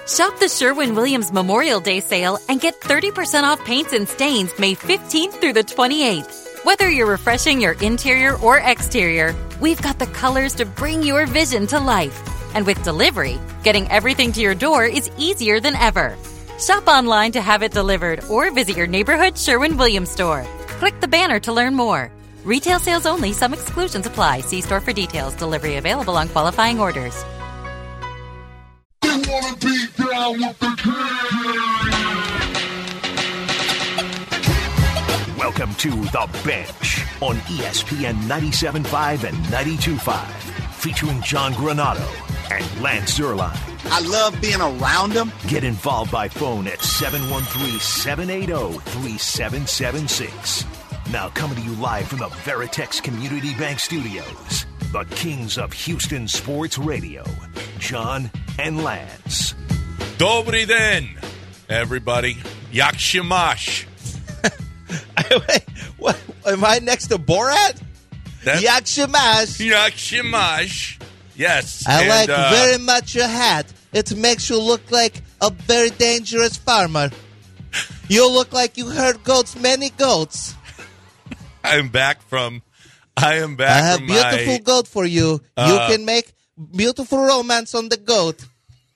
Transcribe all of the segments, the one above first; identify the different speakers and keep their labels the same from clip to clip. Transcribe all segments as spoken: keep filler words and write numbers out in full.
Speaker 1: Shop the Sherwin-Williams Memorial Day sale and get thirty percent off paints and stains May fifteenth through the twenty-eighth. Whether you're refreshing your interior or exterior, we've got the colors to bring your vision to life. And with delivery, getting everything to your door is easier than ever. Shop online to have it delivered or visit your neighborhood Sherwin-Williams store. Click the banner to learn more. Retail sales only. Some exclusions apply. See store for details. Delivery available on qualifying orders.
Speaker 2: They wanna be down with the king.
Speaker 3: Welcome to The Bench on E S P N ninety-seven point five and ninety-two point five, featuring John Granado and Lance Zierlein.
Speaker 4: I love being around them.
Speaker 3: Get involved by phone at seven one three, seven eight zero, three seven seven six. Now coming to you live from the Veritex Community Bank Studios, the kings of Houston sports radio, John and Lance.
Speaker 5: Dobry den, everybody. Yak Shamash.
Speaker 6: Wait, what? Am I next to Borat? Yak Shamash.
Speaker 5: Yak Shamash. Yes.
Speaker 6: I
Speaker 5: and,
Speaker 6: like
Speaker 5: uh,
Speaker 6: very much your hat. It makes you look like a very dangerous farmer. You look like you herd goats, many goats.
Speaker 5: I am back from. I am back.
Speaker 6: I have
Speaker 5: from
Speaker 6: beautiful
Speaker 5: my,
Speaker 6: goat for you.
Speaker 5: Uh,
Speaker 6: you can make beautiful romance on the goat.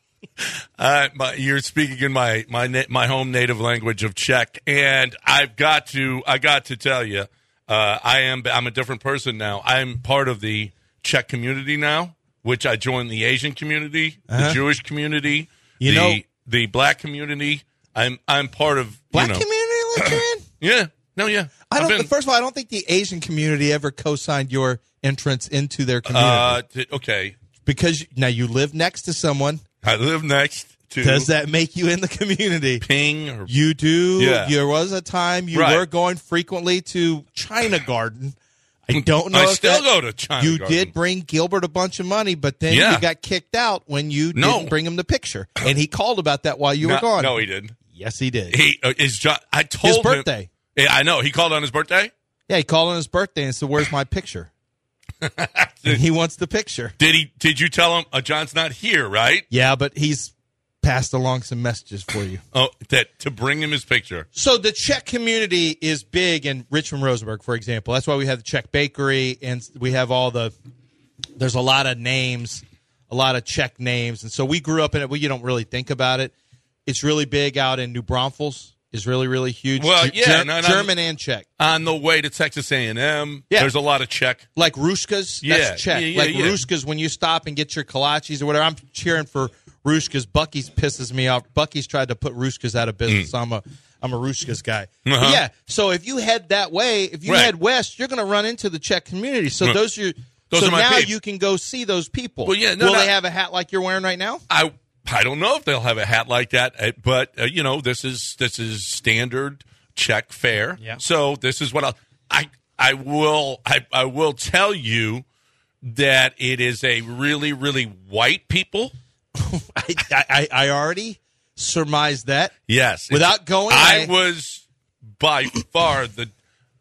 Speaker 5: Uh, my, you're speaking in my my na- my home native language of Czech, and I've got to I got to tell you, uh, I am I'm a different person now. I'm part of the Czech community now, which I joined the Asian community,
Speaker 6: Uh-huh.
Speaker 5: the Jewish community,
Speaker 6: You
Speaker 5: the
Speaker 6: know-
Speaker 5: the black community. I'm I'm part of
Speaker 6: Black
Speaker 5: you know,
Speaker 6: community that you're in?
Speaker 5: Yeah, no, yeah.
Speaker 6: I
Speaker 5: I've
Speaker 6: don't.
Speaker 5: been-
Speaker 6: First of all, I don't think the Asian community ever co-signed your entrance into their community.
Speaker 5: Uh, t- okay.
Speaker 6: Because now you live next to someone.
Speaker 5: I live next to.
Speaker 6: Does that make you in the community?
Speaker 5: Ping? Or,
Speaker 6: You do.
Speaker 5: Yeah.
Speaker 6: There was a time you
Speaker 5: Right.
Speaker 6: were going frequently to China Garden. I don't know
Speaker 5: I
Speaker 6: if
Speaker 5: still
Speaker 6: that-
Speaker 5: go to China
Speaker 6: You
Speaker 5: Garden.
Speaker 6: did bring Gilbert a bunch of money, but then
Speaker 5: Yeah.
Speaker 6: you got kicked out when you
Speaker 5: No.
Speaker 6: didn't bring him the picture. And he called about that while you
Speaker 5: no,
Speaker 6: were gone.
Speaker 5: No, he didn't.
Speaker 6: Yes, he did.
Speaker 5: He uh, is. John, I told
Speaker 6: His
Speaker 5: him-
Speaker 6: birthday.
Speaker 5: Yeah, I know. He called on his birthday.
Speaker 6: Yeah, he called on his birthday and said, "Where's my picture?" And he wants the picture.
Speaker 5: Did he? Did you tell him uh, John's not here? Right?
Speaker 6: Yeah, but he's passed along some messages for you.
Speaker 5: Oh, that to bring him his picture.
Speaker 6: So the Czech community is big in Richmond, Rosenberg, for example. That's why we have the Czech bakery, and we have all the. There's a lot of names, a lot of Czech names, and so we grew up in it. We you don't really think about it. It's really big out in New Braunfels. Is really really huge.
Speaker 5: Well,
Speaker 6: Ge-
Speaker 5: yeah,
Speaker 6: Ger-
Speaker 5: no, no,
Speaker 6: German and Czech.
Speaker 5: On the way to Texas A and M,
Speaker 6: Yeah.
Speaker 5: there's a lot of Czech.
Speaker 6: Like Ruska's,
Speaker 5: Yeah,
Speaker 6: that's Czech.
Speaker 5: yeah, yeah,
Speaker 6: like
Speaker 5: yeah.
Speaker 6: Ruska's, when you stop and get your kolaches or whatever, I'm cheering for Ruska's. Bucky's pisses me off. Bucky's tried to put Ruska's out of business. I'm a I'm a Ruska's guy. But
Speaker 5: Uh-huh.
Speaker 6: yeah, so if you head that way, if you
Speaker 5: Right.
Speaker 6: head west, you're going to run into the Czech community. So
Speaker 5: Right.
Speaker 6: those are your,
Speaker 5: Those
Speaker 6: so
Speaker 5: are my
Speaker 6: now
Speaker 5: peeps.
Speaker 6: you can go see those people.
Speaker 5: Well, yeah, no,
Speaker 6: Will
Speaker 5: no.
Speaker 6: they have a hat like you're wearing right now?
Speaker 5: I I don't know if they'll have a hat like that, uh, but uh, you know, this is this is standard Czech fare.
Speaker 6: Yeah.
Speaker 5: So this is what I'll, I I will I I will tell you that it is a really really white people.
Speaker 6: I, I I already surmised that.
Speaker 5: Yes.
Speaker 6: Without going,
Speaker 5: I
Speaker 6: I-
Speaker 5: was by far the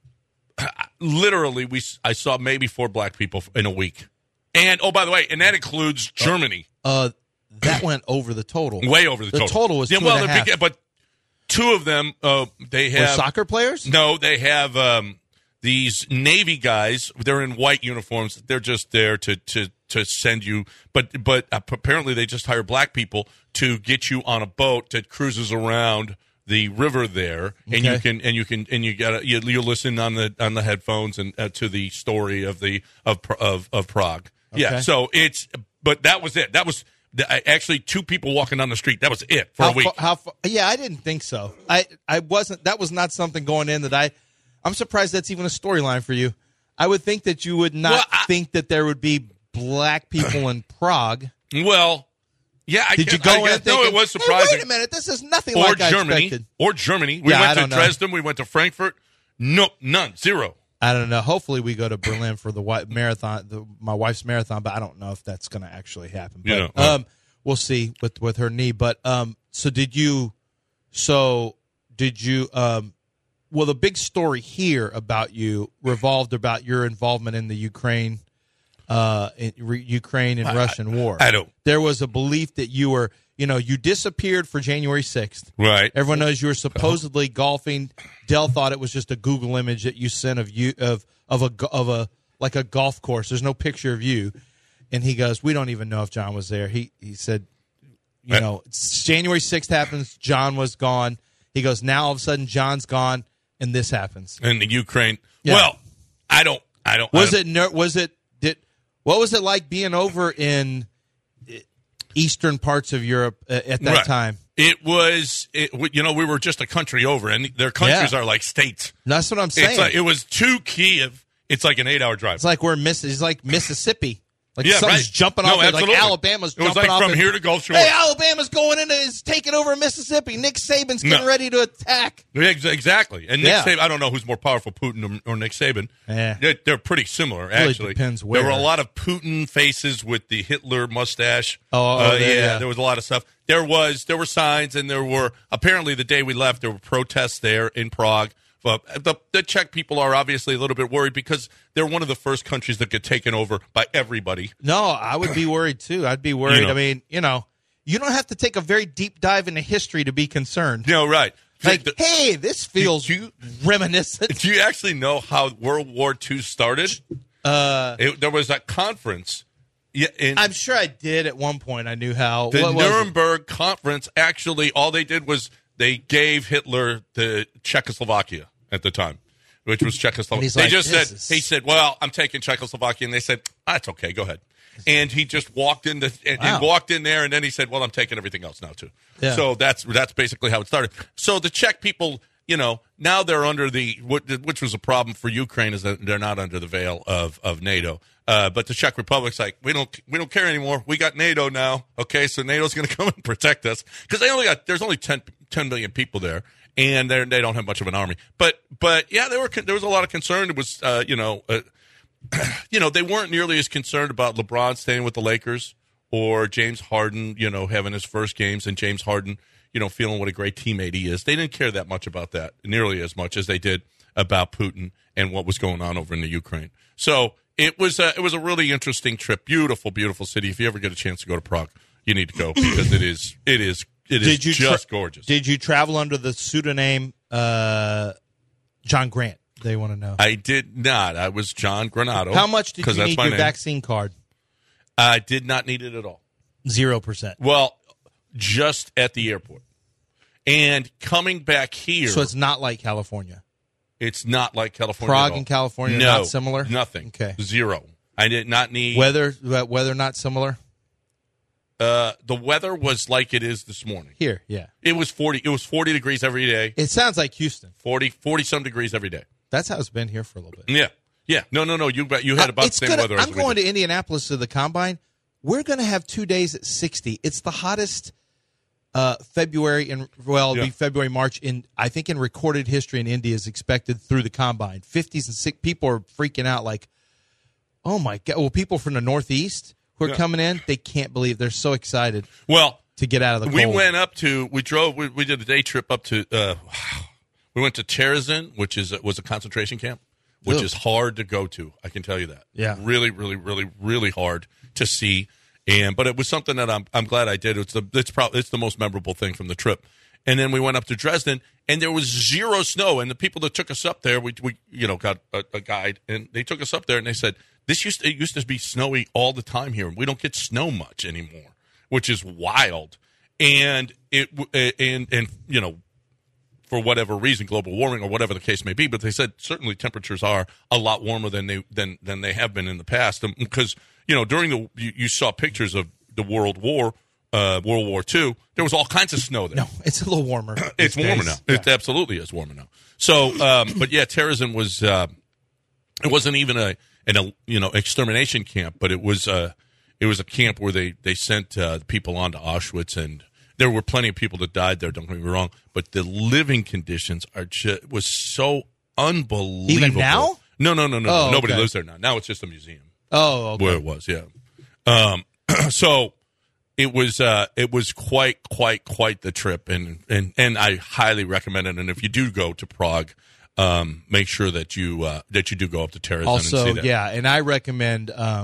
Speaker 5: literally we I saw maybe four black people in a week. And oh, by the way, and that includes Germany.
Speaker 6: Uh, that went over the total.
Speaker 5: Way over the,
Speaker 6: The
Speaker 5: total.
Speaker 6: total was
Speaker 5: yeah,
Speaker 6: two
Speaker 5: well,
Speaker 6: and a
Speaker 5: they're
Speaker 6: half.
Speaker 5: big- but two of them uh, they
Speaker 6: Were
Speaker 5: have
Speaker 6: soccer players?
Speaker 5: No, they have um, these Navy guys. They're in white uniforms. They're just there to to to send you. But but apparently they just hire black people to get you on a boat that cruises around the river there, and you
Speaker 6: Okay.
Speaker 5: can and you can and you got you you listen on the on the headphones and uh, to the story of the of of of Prague. Yeah,
Speaker 6: Okay.
Speaker 5: so it's but that was it. That was. Actually, two people walking down the street. That was it for
Speaker 6: how
Speaker 5: a week.
Speaker 6: Fa- how fa- yeah, I didn't think so. I, I wasn't. That was not something going in that I. I'm surprised that's even a storyline for you. I would think that you would not
Speaker 5: Well, I-
Speaker 6: think that there would be black people in Prague.
Speaker 5: Well, yeah. I
Speaker 6: Did you
Speaker 5: guess-
Speaker 6: go
Speaker 5: I
Speaker 6: in
Speaker 5: guess,
Speaker 6: thinking,
Speaker 5: No, it was
Speaker 6: "Hey,
Speaker 5: surprising.
Speaker 6: wait a minute, this is nothing
Speaker 5: or
Speaker 6: like I
Speaker 5: Germany.
Speaker 6: expected.
Speaker 5: Or Germany. We
Speaker 6: Yeah, I
Speaker 5: went to
Speaker 6: don't know.
Speaker 5: Dresden. We went to Frankfurt. Nope, none, zero.
Speaker 6: I don't know. Hopefully, we go to Berlin for the wi- marathon, the, my wife's marathon, but I don't know if that's going to actually happen. But,
Speaker 5: Yeah.
Speaker 6: um, we'll see with with her knee. But um, so did you? So did you? Um, well, the big story here about you revolved about your involvement in the Ukraine uh, in re- Ukraine and
Speaker 5: I,
Speaker 6: Russian war.
Speaker 5: I don't.
Speaker 6: There was a belief that you were, you know, you disappeared for January sixth.
Speaker 5: Right.
Speaker 6: Everyone knows you were supposedly golfing. Dell thought it was just a Google image that you sent of you of of a of a like a golf course. There's no picture of you. And he goes, we don't even know if John was there. He he said, you
Speaker 5: right.
Speaker 6: know, January sixth happens. John was gone. He goes, now all of a sudden John's gone, and this happens.
Speaker 5: In the Ukraine.
Speaker 6: Yeah.
Speaker 5: Well, I don't. I don't.
Speaker 6: Was
Speaker 5: I
Speaker 6: it? ner- Was it? Did what was it like being over in eastern parts of Europe uh, at that
Speaker 5: right.
Speaker 6: time?
Speaker 5: It was. It, you know, we were just a country over, and their countries
Speaker 6: Yeah.
Speaker 5: are like states.
Speaker 6: That's what I'm saying.
Speaker 5: It's like, it was to Kiev. It's like an eight-hour drive.
Speaker 6: It's like we're Miss. It's like Mississippi. Like
Speaker 5: Yeah,
Speaker 6: something's
Speaker 5: right.
Speaker 6: jumping
Speaker 5: No,
Speaker 6: off. Like
Speaker 5: absolutely.
Speaker 6: Alabama's
Speaker 5: It was
Speaker 6: jumping
Speaker 5: like
Speaker 6: off.
Speaker 5: from
Speaker 6: and,
Speaker 5: here to Gulf Shore.
Speaker 6: Hey, Alabama's going into is taking over Mississippi. Nick Saban's getting
Speaker 5: No.
Speaker 6: ready to attack.
Speaker 5: Yeah, ex- exactly. And Nick
Speaker 6: Yeah.
Speaker 5: Saban, I don't know who's more powerful, Putin or, or Nick Saban.
Speaker 6: Yeah.
Speaker 5: They're, they're pretty similar,
Speaker 6: Really
Speaker 5: actually.
Speaker 6: depends
Speaker 5: There were
Speaker 6: where.
Speaker 5: a lot of Putin faces with the Hitler mustache.
Speaker 6: Oh, oh,
Speaker 5: Uh,
Speaker 6: there,
Speaker 5: yeah,
Speaker 6: yeah.
Speaker 5: there was a lot of stuff. There was there were signs, and there were apparently the day we left, there were protests there in Prague. But the, the Czech people are obviously a little bit worried because they're one of the first countries that get taken over by everybody.
Speaker 6: No, I would be worried too. I'd be worried.
Speaker 5: You know.
Speaker 6: I mean, you know, you don't have to take a very deep dive into history to be concerned.
Speaker 5: No, right.
Speaker 6: Like,
Speaker 5: The-
Speaker 6: hey, this feels
Speaker 5: Do you-
Speaker 6: reminiscent.
Speaker 5: Do you actually know how World War Two started?
Speaker 6: Uh,
Speaker 5: It, there was a conference. Yeah, in,
Speaker 6: I'm sure I did at one point. I knew how.
Speaker 5: The
Speaker 6: what was it?
Speaker 5: Nuremberg Conference, actually, all they did was they gave Hitler the Czechoslovakia at the time, which was Czechoslovakia.
Speaker 6: And he's
Speaker 5: They
Speaker 6: like,
Speaker 5: just
Speaker 6: "This
Speaker 5: said,
Speaker 6: is-"
Speaker 5: he said, well, I'm taking Czechoslovakia. And they said, that's okay, go ahead. And he just walked in, the, and
Speaker 6: Wow.
Speaker 5: he walked in there, and then he said, well, I'm taking everything else now, too.
Speaker 6: Yeah.
Speaker 5: So that's that's basically how it started. So the Czech people, you know, now they're under the, which was a problem for Ukraine, is that they're not under the veil of, of NATO. Uh, but the Czech Republic's like, we don't we don't care anymore. We got NATO now. Okay, so NATO's going to come and protect us because they only got there's only ten, ten million people there, and they they don't have much of an army. But but yeah, there were there was a lot of concern. It was uh, you know uh, you know they weren't nearly as concerned about LeBron staying with the Lakers or James Harden, you know, having his first games and James Harden, you know, feeling what a great teammate he is. They didn't care that much about that, nearly as much as they did about Putin and what was going on over in the Ukraine. So. It was a, it was a really interesting trip. Beautiful, beautiful city. If you ever get a chance to go to Prague, you need to go because it is it is it is
Speaker 6: Did you tra-
Speaker 5: just gorgeous.
Speaker 6: Did you travel under the pseudonym uh, John Grant? They want to know.
Speaker 5: I did not. I was John Granato.
Speaker 6: How much did
Speaker 5: 'cause
Speaker 6: you
Speaker 5: that's
Speaker 6: need
Speaker 5: my
Speaker 6: your
Speaker 5: name.
Speaker 6: vaccine card?
Speaker 5: I did not need it at all.
Speaker 6: Zero percent.
Speaker 5: Well, just at the airport. And coming back here,
Speaker 6: So it's not like California.
Speaker 5: it's not like California.
Speaker 6: Prague
Speaker 5: at all.
Speaker 6: and California are
Speaker 5: no,
Speaker 6: not similar?
Speaker 5: Nothing.
Speaker 6: Okay.
Speaker 5: Zero. I did not need
Speaker 6: Weather, weather not similar
Speaker 5: uh, the weather was like it is this morning.
Speaker 6: here. Yeah,
Speaker 5: It was forty. It was forty degrees every day.
Speaker 6: it sounds like Houston.
Speaker 5: forty, forty some degrees every day.
Speaker 6: That's how it's been here for a little bit.
Speaker 5: Yeah, yeah. No, no, no. You you had about
Speaker 6: Uh, it's
Speaker 5: the same
Speaker 6: gonna-
Speaker 5: weather. as
Speaker 6: I'm
Speaker 5: we
Speaker 6: going
Speaker 5: did.
Speaker 6: to Indianapolis to the combine. We're going to have two days at sixty. It's the hottest uh, February in well, it'll
Speaker 5: Yeah.
Speaker 6: be February March in I think in recorded history in India is expected through the combine. Fifties and six people are freaking out like, oh my god! Well, people from the Northeast who are
Speaker 5: Yeah.
Speaker 6: coming in, they can't believe they're so excited
Speaker 5: Well,
Speaker 6: to get out of the
Speaker 5: we
Speaker 6: cold.
Speaker 5: went up to. We drove. We, we did a day trip up to. Uh, we went to Terezin, which is was a concentration camp, which
Speaker 6: Ugh.
Speaker 5: is hard to go to. I can tell you that.
Speaker 6: Yeah.
Speaker 5: really, really, really, really hard to see. And but it was something that I'm I'm glad I did. It's the it's probably it's the most memorable thing from the trip. And then we went up to Dresden, and there was zero snow. And the people that took us up there, we we you know got a, a guide, and they took us up there, and they said this used to, it used to be snowy all the time here, and we don't get snow much anymore, which is wild. And it and and you know. For whatever reason, global warming or whatever the case may be, but they said certainly temperatures are a lot warmer than they than than they have been in the past. Because you know during the you, you saw pictures of the World War, uh, World War Two, there was all kinds of snow there.
Speaker 6: No, it's a little warmer.
Speaker 5: It's
Speaker 6: these
Speaker 5: warmer
Speaker 6: days.
Speaker 5: now.
Speaker 6: Yeah.
Speaker 5: It absolutely is warmer now. So, um, but yeah, Terezin was. Uh, it wasn't even a an a, you know extermination camp, but it was uh, it was a camp where they they sent uh, people on to Auschwitz, and there were plenty of people that died there. Don't get me wrong, but the living conditions are just was so unbelievable.
Speaker 6: Even now?
Speaker 5: No, no, no, no.
Speaker 6: Oh,
Speaker 5: no. Nobody
Speaker 6: okay.
Speaker 5: lives there now. Now it's just a museum
Speaker 6: Oh, okay.
Speaker 5: where it was. Yeah. Um, so it was uh, it was quite quite quite the trip, and and and I highly recommend it. And if you do go to Prague, um, make sure that you uh, that you do go up to Terezin and
Speaker 6: Also,
Speaker 5: see that.
Speaker 6: yeah, and I recommend um,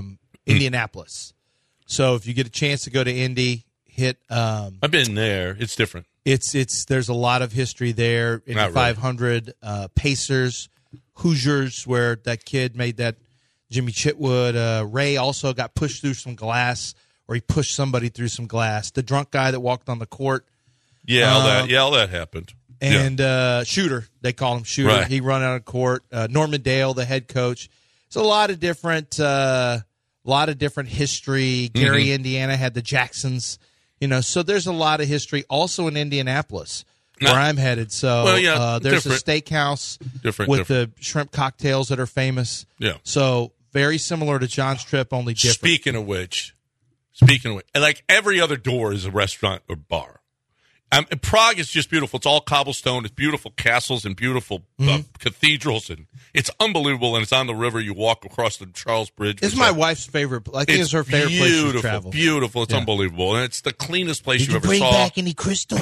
Speaker 6: Indianapolis. So if you get a chance to go to Indy, hit. Um,
Speaker 5: I've been there. It's different.
Speaker 6: It's it's there's a lot of history there. In
Speaker 5: Not
Speaker 6: the five hundred, uh, Pacers, Hoosiers, where that kid made that Jimmy Chitwood. Uh, Ray also got pushed through some glass, or he pushed somebody through some glass. The drunk guy that walked on the court.
Speaker 5: Yeah, all
Speaker 6: Um,
Speaker 5: that. Yeah, all that happened.
Speaker 6: And
Speaker 5: yeah.
Speaker 6: uh, Shooter, they call him Shooter.
Speaker 5: Right.
Speaker 6: He run out of court. Uh, Norman Dale, the head coach. It's a lot of different, uh, lot of different history.
Speaker 5: Mm-hmm.
Speaker 6: Gary, Indiana had the Jacksons. You know, so there's a lot of history also in Indianapolis where
Speaker 5: No.
Speaker 6: I'm headed. So
Speaker 5: Well, yeah,
Speaker 6: uh, there's
Speaker 5: different.
Speaker 6: a steakhouse
Speaker 5: Different,
Speaker 6: with
Speaker 5: different.
Speaker 6: the shrimp cocktails that are famous.
Speaker 5: Yeah.
Speaker 6: So very similar to John's Trip, only different.
Speaker 5: Speaking of which, speaking of which, like every other door is a restaurant or bar. Um, and Prague is just beautiful. It's all cobblestone. It's beautiful castles and beautiful uh,
Speaker 6: Mm-hmm.
Speaker 5: cathedrals, and it's unbelievable. And it's on the river. You walk across the Charles Bridge.
Speaker 6: It's
Speaker 5: which
Speaker 6: my
Speaker 5: I-
Speaker 6: wife's favorite. I think it's, her favorite
Speaker 5: beautiful,
Speaker 6: place to travel.
Speaker 5: Beautiful. It's
Speaker 6: Yeah.
Speaker 5: unbelievable, and it's the cleanest place
Speaker 6: Did
Speaker 5: you
Speaker 6: you
Speaker 5: ever
Speaker 6: bring
Speaker 5: saw.
Speaker 6: back any crystal?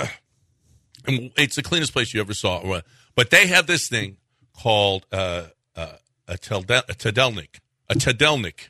Speaker 5: And it's the cleanest place you ever saw. But they have this thing called uh, uh, a, telde- a tedelnik. A tedelnik.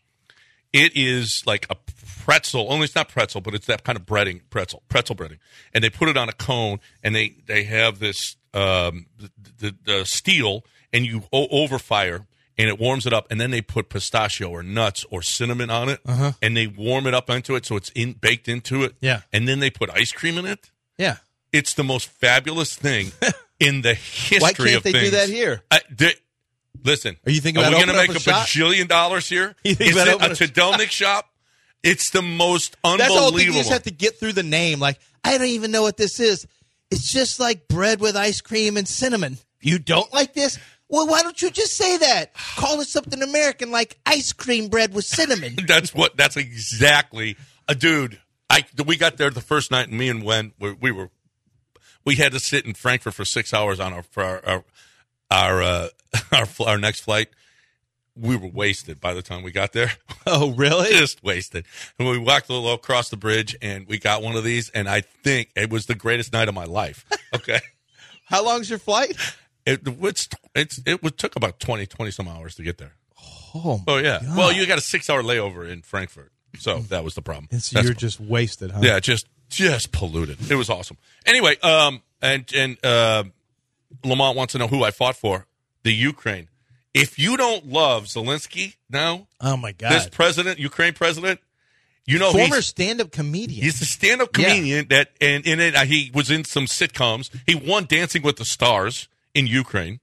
Speaker 5: It is like a pretzel. Only it's not pretzel, but it's that kind of breading, pretzel, pretzel breading. And they put it on a cone, and they, they have this um, the, the, the steel, and you o- over fire, and it warms it up, and then they put pistachio or nuts or cinnamon on it,
Speaker 6: Uh-huh.
Speaker 5: and they warm it up into it so it's in baked into it.
Speaker 6: Yeah.
Speaker 5: And then they put ice cream in it.
Speaker 6: Yeah.
Speaker 5: It's the most fabulous thing in the history
Speaker 6: Why can't
Speaker 5: of
Speaker 6: they
Speaker 5: things.
Speaker 6: do that here?
Speaker 5: I, they, listen,
Speaker 6: Are you thinking
Speaker 5: are
Speaker 6: about
Speaker 5: we going to
Speaker 6: opening
Speaker 5: make
Speaker 6: up
Speaker 5: a,
Speaker 6: a shop?
Speaker 5: bajillion dollars here?
Speaker 6: You think
Speaker 5: Is
Speaker 6: about
Speaker 5: it a
Speaker 6: opening a
Speaker 5: Tedelnik shop? It's the most
Speaker 6: That's the whole thing. You
Speaker 5: unbelievable.
Speaker 6: just have to get through the name. Like, I don't even know what this is. It's just like bread with ice cream and cinnamon. You don't like this? Well, why don't you just say that? Call it something American like ice cream bread with cinnamon.
Speaker 5: That's what. That's exactly a dude. I we got there the first night, and me and Wen we, we were we had to sit in Frankfurt for six hours on our for our our our, uh, our our next flight. We were wasted by the time we got there.
Speaker 6: Oh, really?
Speaker 5: Just wasted. And we walked a little across the bridge, and we got one of these, and I think it was the greatest night of my life. Okay.
Speaker 6: How long's your flight?
Speaker 5: It it's, it's it was, took about twenty, twenty some hours to get there.
Speaker 6: Oh,
Speaker 5: Oh yeah.
Speaker 6: God.
Speaker 5: Well, you got a six hour layover in Frankfurt, so that was the problem.
Speaker 6: And so
Speaker 5: That's-
Speaker 6: you're just wasted, huh?
Speaker 5: yeah, just just polluted. It was awesome. Anyway, um, and and uh, Lamont wants to know who I fought for. The Ukraine. If you don't love Zelensky now,
Speaker 6: Oh, my God.
Speaker 5: this president, Ukraine president, you know
Speaker 6: Former
Speaker 5: he's,
Speaker 6: stand-up comedian.
Speaker 5: he's a stand-up comedian that, and in it, uh, he was in some sitcoms. He won Dancing with the Stars in Ukraine.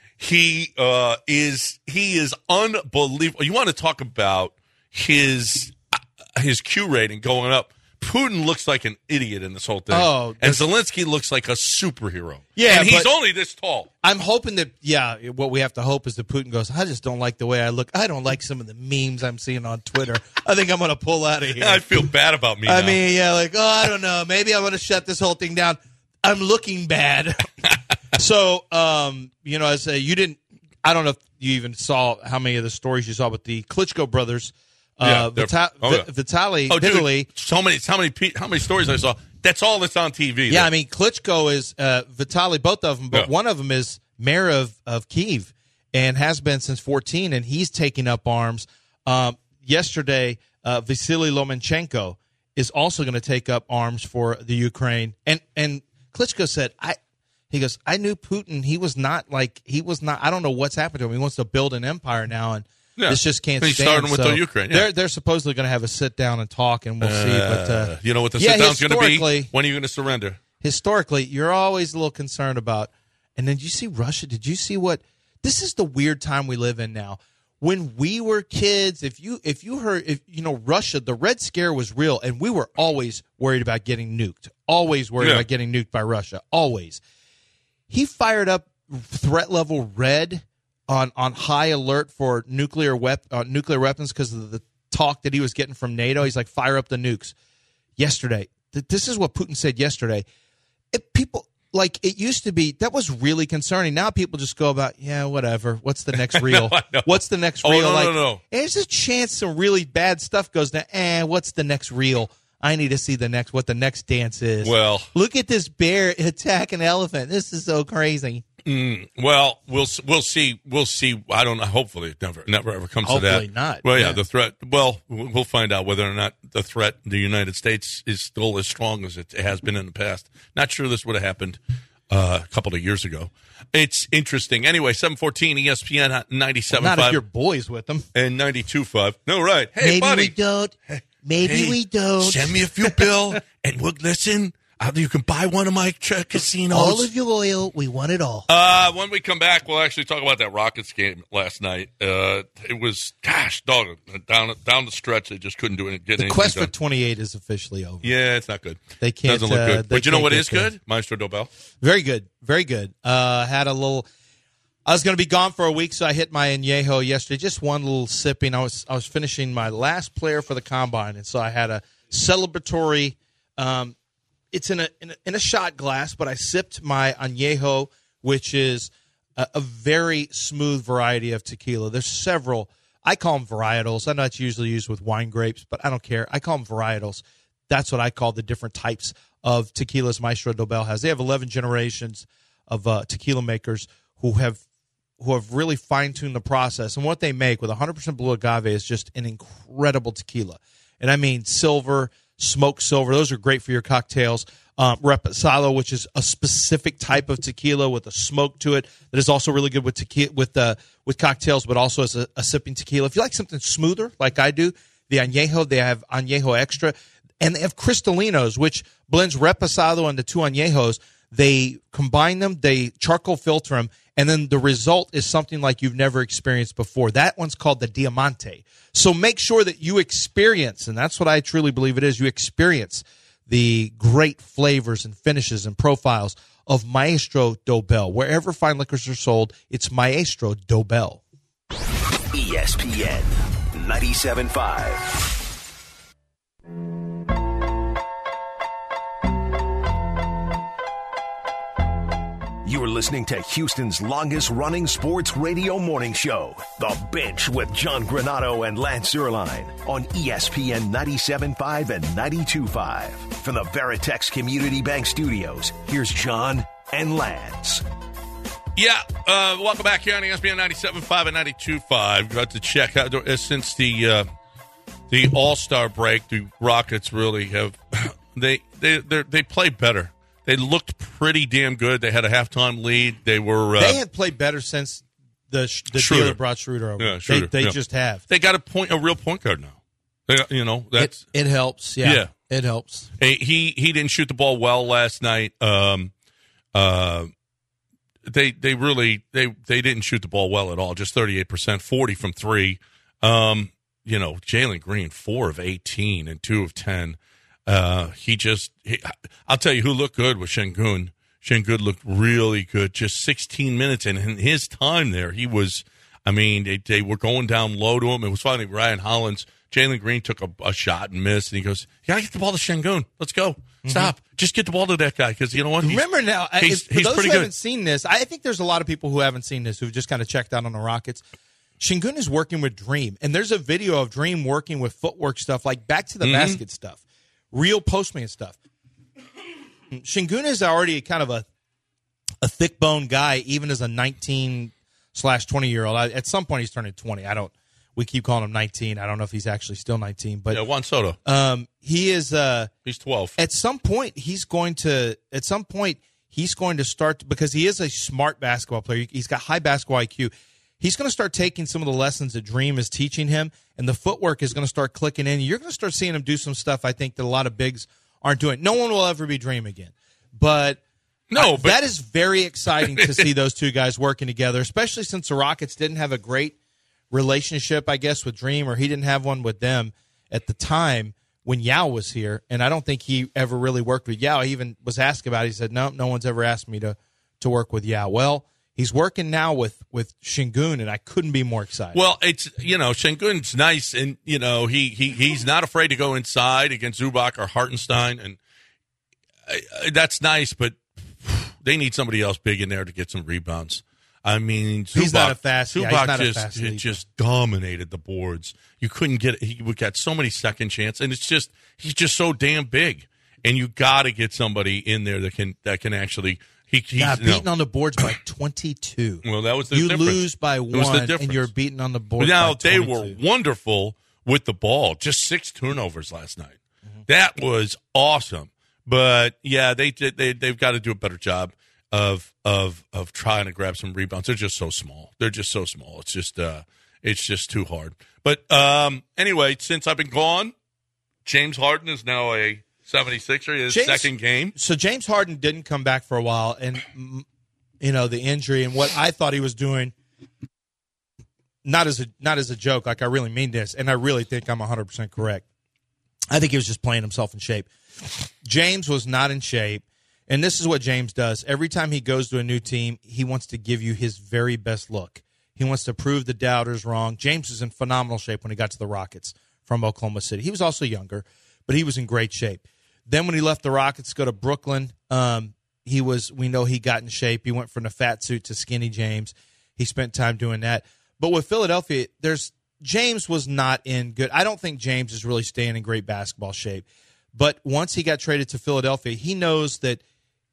Speaker 5: He uh, is he is unbelievable. You want to talk about his uh, his Q rating going up? Putin looks like an idiot in this whole thing.
Speaker 6: Oh,
Speaker 5: and
Speaker 6: that's-
Speaker 5: Zelensky looks like a superhero.
Speaker 6: Yeah,
Speaker 5: and he's
Speaker 6: but-
Speaker 5: only this tall.
Speaker 6: I'm hoping that, yeah, what we have to hope is that Putin goes, I just don't like the way I look. I don't like some of the memes I'm seeing on Twitter. I think I'm going to pull out of here.
Speaker 5: I feel bad about me.
Speaker 6: I
Speaker 5: now.
Speaker 6: mean, yeah, like, oh, I don't know. Maybe I'm going to shut this whole thing down. I'm looking bad. So, um, you know, as uh, you didn't, I don't know if you even saw how many of the stories you saw, but the Klitschko brothers,
Speaker 5: Yeah,
Speaker 6: uh,
Speaker 5: they're-
Speaker 6: Vita-
Speaker 5: oh, yeah.
Speaker 6: Vitali,
Speaker 5: oh, dude,
Speaker 6: Vitaly,
Speaker 5: so many, how many, pe- how many stories I saw. That's all that's on T V.
Speaker 6: yeah,
Speaker 5: there.
Speaker 6: I mean, Klitschko is uh, Vitaly, both of them, but
Speaker 5: Yeah.
Speaker 6: one of them is mayor of, of Kyiv and has been since fourteen, and he's taking up arms. Um, yesterday, uh, Vasily Lomachenko is also going to take up arms for the Ukraine, and and Klitschko said, "I." He goes, I knew Putin. He was not like he was not. I don't know what's happened to him. He wants to build an empire now, and
Speaker 5: Yeah.
Speaker 6: this just can't
Speaker 5: He's
Speaker 6: stand.
Speaker 5: starting with
Speaker 6: So
Speaker 5: the Ukraine, yeah.
Speaker 6: They're they're supposedly going to have a sit down and talk, and we'll see. But uh,
Speaker 5: Uh, you know what the
Speaker 6: yeah,
Speaker 5: sit down's going to be?
Speaker 6: historically-
Speaker 5: When are you going to surrender?
Speaker 6: historically, you're always a little concerned about. And then did you see Russia? Did you see what? This is the weird time we live in now. When we were kids, if you if you heard if you know Russia, the Red Scare was real, and we were always worried about getting nuked. Always worried
Speaker 5: Yeah.
Speaker 6: about getting nuked by Russia. Always. He fired up threat level red on on high alert for nuclear wep- uh, nuclear weapons because of the talk that he was getting from NATO. He's like, fire up the nukes. Yesterday, th- this is what Putin said yesterday. It, people like it used to be that was really concerning. Now people just go about, yeah, whatever. What's the next reel?
Speaker 5: I know.
Speaker 6: What's the next
Speaker 5: Oh,
Speaker 6: reel?
Speaker 5: no, no,
Speaker 6: like,
Speaker 5: no.
Speaker 6: there's a chance some really bad stuff goes down. Eh, what's the next reel? I need to see the next what the next dance is.
Speaker 5: Well-
Speaker 6: look at this bear attack an elephant. This is so crazy.
Speaker 5: Mm, well, we'll we'll see. We'll see. I don't know. Hopefully, it never never ever comes
Speaker 6: Hopefully
Speaker 5: to that.
Speaker 6: not.
Speaker 5: Well, yeah,
Speaker 6: Yeah.
Speaker 5: the threat. Well, we'll find out whether or not the threat in the United States is still as strong as it has been in the past. Not sure this would have happened uh, a couple of years ago. It's interesting. Anyway, seven fourteen E S P N ninety-seven
Speaker 6: Not if
Speaker 5: five
Speaker 6: your boys with them.
Speaker 5: and ninety-two five. No, right. Hey,
Speaker 6: Maybe
Speaker 5: buddy.
Speaker 6: we don't. Maybe
Speaker 5: Hey,
Speaker 6: we don't.
Speaker 5: Send me a few bill, and we'll listen. Uh, You can buy one of my ch- casinos.
Speaker 6: All of your oil, we want it all.
Speaker 5: Uh, when we come back, we'll actually talk about that Rockets game last night. Uh, it was, gosh, dog, down down the stretch, they just couldn't do it. Get
Speaker 6: The
Speaker 5: anything
Speaker 6: quest for
Speaker 5: done.
Speaker 6: twenty-eight is officially over.
Speaker 5: Yeah, it's not good.
Speaker 6: They can't,
Speaker 5: Doesn't look
Speaker 6: uh,
Speaker 5: good.
Speaker 6: they
Speaker 5: But you know
Speaker 6: can't
Speaker 5: what
Speaker 6: get
Speaker 5: is
Speaker 6: there.
Speaker 5: good? Maestro Dobell.
Speaker 6: Very good. Very good. Uh, had a little. I was going to be gone for a week, so I hit my añejo yesterday. Just one little sipping. I was I was finishing my last player for the combine, and so I had a celebratory. Um, it's in a, in a in a shot glass, but I sipped my añejo, which is a, a very smooth variety of tequila. There's several. I call them varietals. I know it's usually used with wine grapes, but I don't care. I call them varietals. That's what I call the different types of tequilas Maestro Dobell has. They have eleven generations of uh, tequila makers who have who have really fine-tuned the process. And what they make with one hundred percent blue agave is just an incredible tequila. And I mean silver, smoked silver. Those are great for your cocktails. Um, Reposado, which is a specific type of tequila with a smoke to it that is also really good with tequila, with uh, with cocktails, but also as a, a sipping tequila. If you like something smoother, like I do, the Añejo, they have Añejo Extra. And they have Cristalinos, which blends Reposado into two Añejos. They combine them, they charcoal filter them, and then the result is something like you've never experienced before. That one's called the Diamante. So make sure that you experience, and that's what I truly believe it is, you experience the great flavors and finishes and profiles of Maestro Dobell. Wherever fine liquors are sold, it's Maestro Dobell.
Speaker 3: E S P N ninety-seven point five. You are listening to Houston's longest-running sports radio morning show, The Bench with John Granato and Lance Zierlein on E S P N ninety-seven point five and ninety-two point five. From the Veritex Community Bank Studios, here's John and Lance.
Speaker 5: Yeah, uh, welcome back here on E S P N ninety-seven point five and ninety-two point five. Got to check out, uh, since the uh, the All-Star break, the Rockets really have, they they they play better. They looked pretty damn good. They had a halftime lead. They were. Uh,
Speaker 6: they have played better since the the
Speaker 5: Schroeder.
Speaker 6: deal that brought Schroeder over.
Speaker 5: Yeah, Schroeder,
Speaker 6: they they
Speaker 5: yeah.
Speaker 6: just have.
Speaker 5: They got a point, a real point guard now. They, you know that's
Speaker 6: It, it helps. Yeah,
Speaker 5: Yeah.
Speaker 6: it helps.
Speaker 5: Hey, he he didn't shoot the ball well last night. Um, uh, they they really they they didn't shoot the ball well at all. Just thirty-eight percent, forty from three. Um, you know, Jalen Green, four of eighteen and two of ten. Uh, he just, he, I'll tell you who looked good was Şengün. Şengün looked really good. Just sixteen minutes, and in his time there, he was. I mean, they, they were going down low to him. It was funny. Ryan Hollins, Jalen Green took a, a shot and missed, and he goes, "You gotta get the ball to Şengün. Let's go. Stop. Mm-hmm. Just get the ball to that guy because you know what? He's,
Speaker 6: Remember now,
Speaker 5: he's,
Speaker 6: if, for
Speaker 5: he's
Speaker 6: those
Speaker 5: pretty
Speaker 6: who
Speaker 5: good."
Speaker 6: haven't seen this, I think there's a lot of people who haven't seen this who've just kind of checked out on the Rockets. Şengün is working with Dream, and there's a video of Dream working with footwork stuff, like back to the
Speaker 5: Mm-hmm.
Speaker 6: basket stuff, real postman stuff. Şengün is already kind of a a thick boned guy, even as a nineteen slash twenty year old. At some point, he's turning twenty. I don't. We keep calling him nineteen. I don't know if he's actually still nineteen, but
Speaker 5: Yeah, Juan Soto.
Speaker 6: um, he is. Uh,
Speaker 5: He's twelve.
Speaker 6: at some point he's going to at some point he's going to start, because he is a smart basketball player. He's got high basketball I Q. He's going to start taking some of the lessons that Dream is teaching him, and the footwork is going to start clicking in. You're going to start seeing him do some stuff I think that a lot of bigs aren't doing. No one will ever be Dream again, but
Speaker 5: No,
Speaker 6: I-
Speaker 5: but
Speaker 6: that is very exciting to see those two guys working together, especially since the Rockets didn't have a great relationship, I guess, with Dream, or he didn't have one with them at the time when Yao was here. And I don't think he ever really worked with Yao. He even was asked about it. He said, no, no one's ever asked me to, to work with Yao. Well, he's working now with, with Şengün, and I couldn't be more excited.
Speaker 5: Well, it's, you know, Şengün's nice, and, you know, he, he he's not afraid to go inside against Zubac or Hartenstein, and uh, that's nice, but they need somebody else big in there to get some rebounds. I mean, Zubac,
Speaker 6: He's not a fast-
Speaker 5: Zubac
Speaker 6: yeah, he's not a
Speaker 5: just,
Speaker 6: fast
Speaker 5: it
Speaker 6: leaper.
Speaker 5: just dominated the boards. You couldn't get, he would get so many second chances, and it's just, he's just so damn big. And you got to get somebody in there that can, that can actually, He, he's,
Speaker 6: got beaten
Speaker 5: no.
Speaker 6: on the boards by twenty-two.
Speaker 5: Well, that was the
Speaker 6: you
Speaker 5: difference.
Speaker 6: lose by
Speaker 5: It was the
Speaker 6: one,
Speaker 5: difference.
Speaker 6: and you're beaten on the board.
Speaker 5: Now,
Speaker 6: by
Speaker 5: they
Speaker 6: twenty-two.
Speaker 5: were wonderful with the ball. Just six turnovers last night.
Speaker 6: Mm-hmm.
Speaker 5: That was awesome. But, yeah, they, did, they, they've got to do a better job of of of trying to grab some rebounds. They're just so small. They're just so small. It's just uh, it's just too hard. But, um, anyway, since I've been gone, James Harden is now a seventy-sixer, his
Speaker 6: James-
Speaker 5: second game.
Speaker 6: So James Harden didn't come back for a while, and mm, you know the injury and what I thought he was doing, not as a not as a joke. Like I really mean this, and I really think I'm one hundred percent correct. I think he was just playing himself in shape. James was not in shape, and this is what James does. Every time he goes to a new team, he wants to give you his very best look. He wants to prove the doubters wrong. James was in phenomenal shape when he got to the Rockets from Oklahoma City. He was also younger, but he was in great shape. Then when he left the Rockets to go to Brooklyn, um, he was. We know he got in shape. He went from the fat suit to skinny James. He spent time doing that. But with Philadelphia, there's James was not in good. I don't think James is really staying in great basketball shape. But once he got traded to Philadelphia, he knows that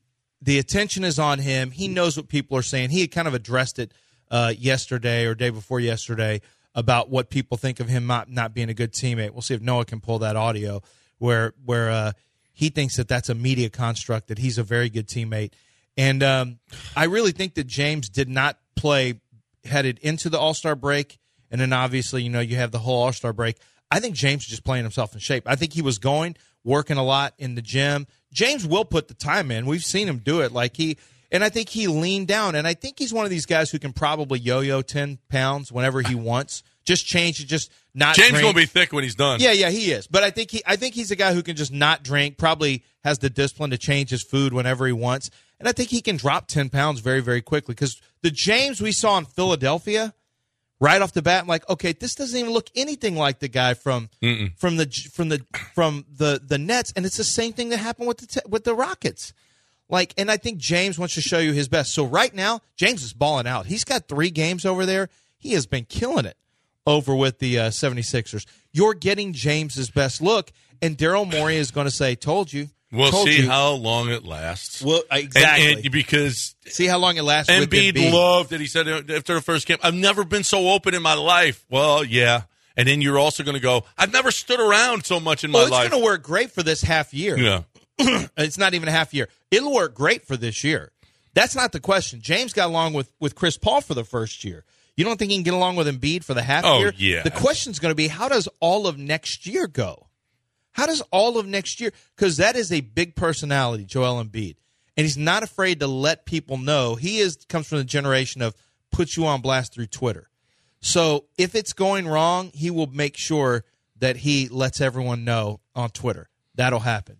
Speaker 6: the attention is on him. He knows what people are saying. He had kind of addressed it uh, yesterday or day before yesterday about what people think of him not, not being a good teammate. We'll see if Noah can pull that audio where where uh, he thinks that that's a media construct, that he's a very good teammate. And um, I really think that James did not play headed into the All-Star break, and then obviously, you know, you have the whole All-Star break. I think James is just playing himself in shape. I think he was going, working a lot in the gym. James will put the time in. We've seen him do it. Like he, and I think he leaned down, and I think he's one of these guys who can probably yo-yo ten pounds whenever he wants. Just change it, just not
Speaker 5: James
Speaker 6: drink.
Speaker 5: going to be thick when he's done.
Speaker 6: Yeah, yeah, he is. But I think he, I think he's a guy who can just not drink, probably has the discipline to change his food whenever he wants. And I think he can drop ten pounds very, very quickly. Because the James we saw in Philadelphia, right off the bat, I'm like, okay, this doesn't even look anything like the guy from
Speaker 5: Mm-mm.
Speaker 6: from the from the from the the Nets. And it's the same thing that happened with the te- with the Rockets. Like, and I think James wants to show you his best. So right now, James is balling out. He's got three games over there. He has been killing it over with the uh, seventy-sixers. You're getting James's best look, and Daryl Morey is going to say, told you.
Speaker 5: We'll
Speaker 6: told
Speaker 5: see
Speaker 6: you.
Speaker 5: how long it lasts.
Speaker 6: Well, exactly.
Speaker 5: And, and because
Speaker 6: see how long it lasts with
Speaker 5: Embiid
Speaker 6: Embiid.
Speaker 5: loved it. He said after the first game, I've never been so open in my life. Well, yeah. And then you're also going to go, I've never stood around so much in my
Speaker 6: well, it's
Speaker 5: life.
Speaker 6: going to work great for this half year.
Speaker 5: Yeah.
Speaker 6: It's not even a half year. It'll work great for this year. That's not the question. James got along with, with Chris Paul for the first year. You don't think he can get along with Embiid for the half
Speaker 5: Oh,
Speaker 6: year?
Speaker 5: yeah.
Speaker 6: The question's going to be, how does all of next year go? How does all of next year? Because that is a big personality, Joel Embiid. And he's not afraid to let people know. He is comes from the generation of put you on blast through Twitter. So if it's going wrong, he will make sure that he lets everyone know on Twitter. That'll happen.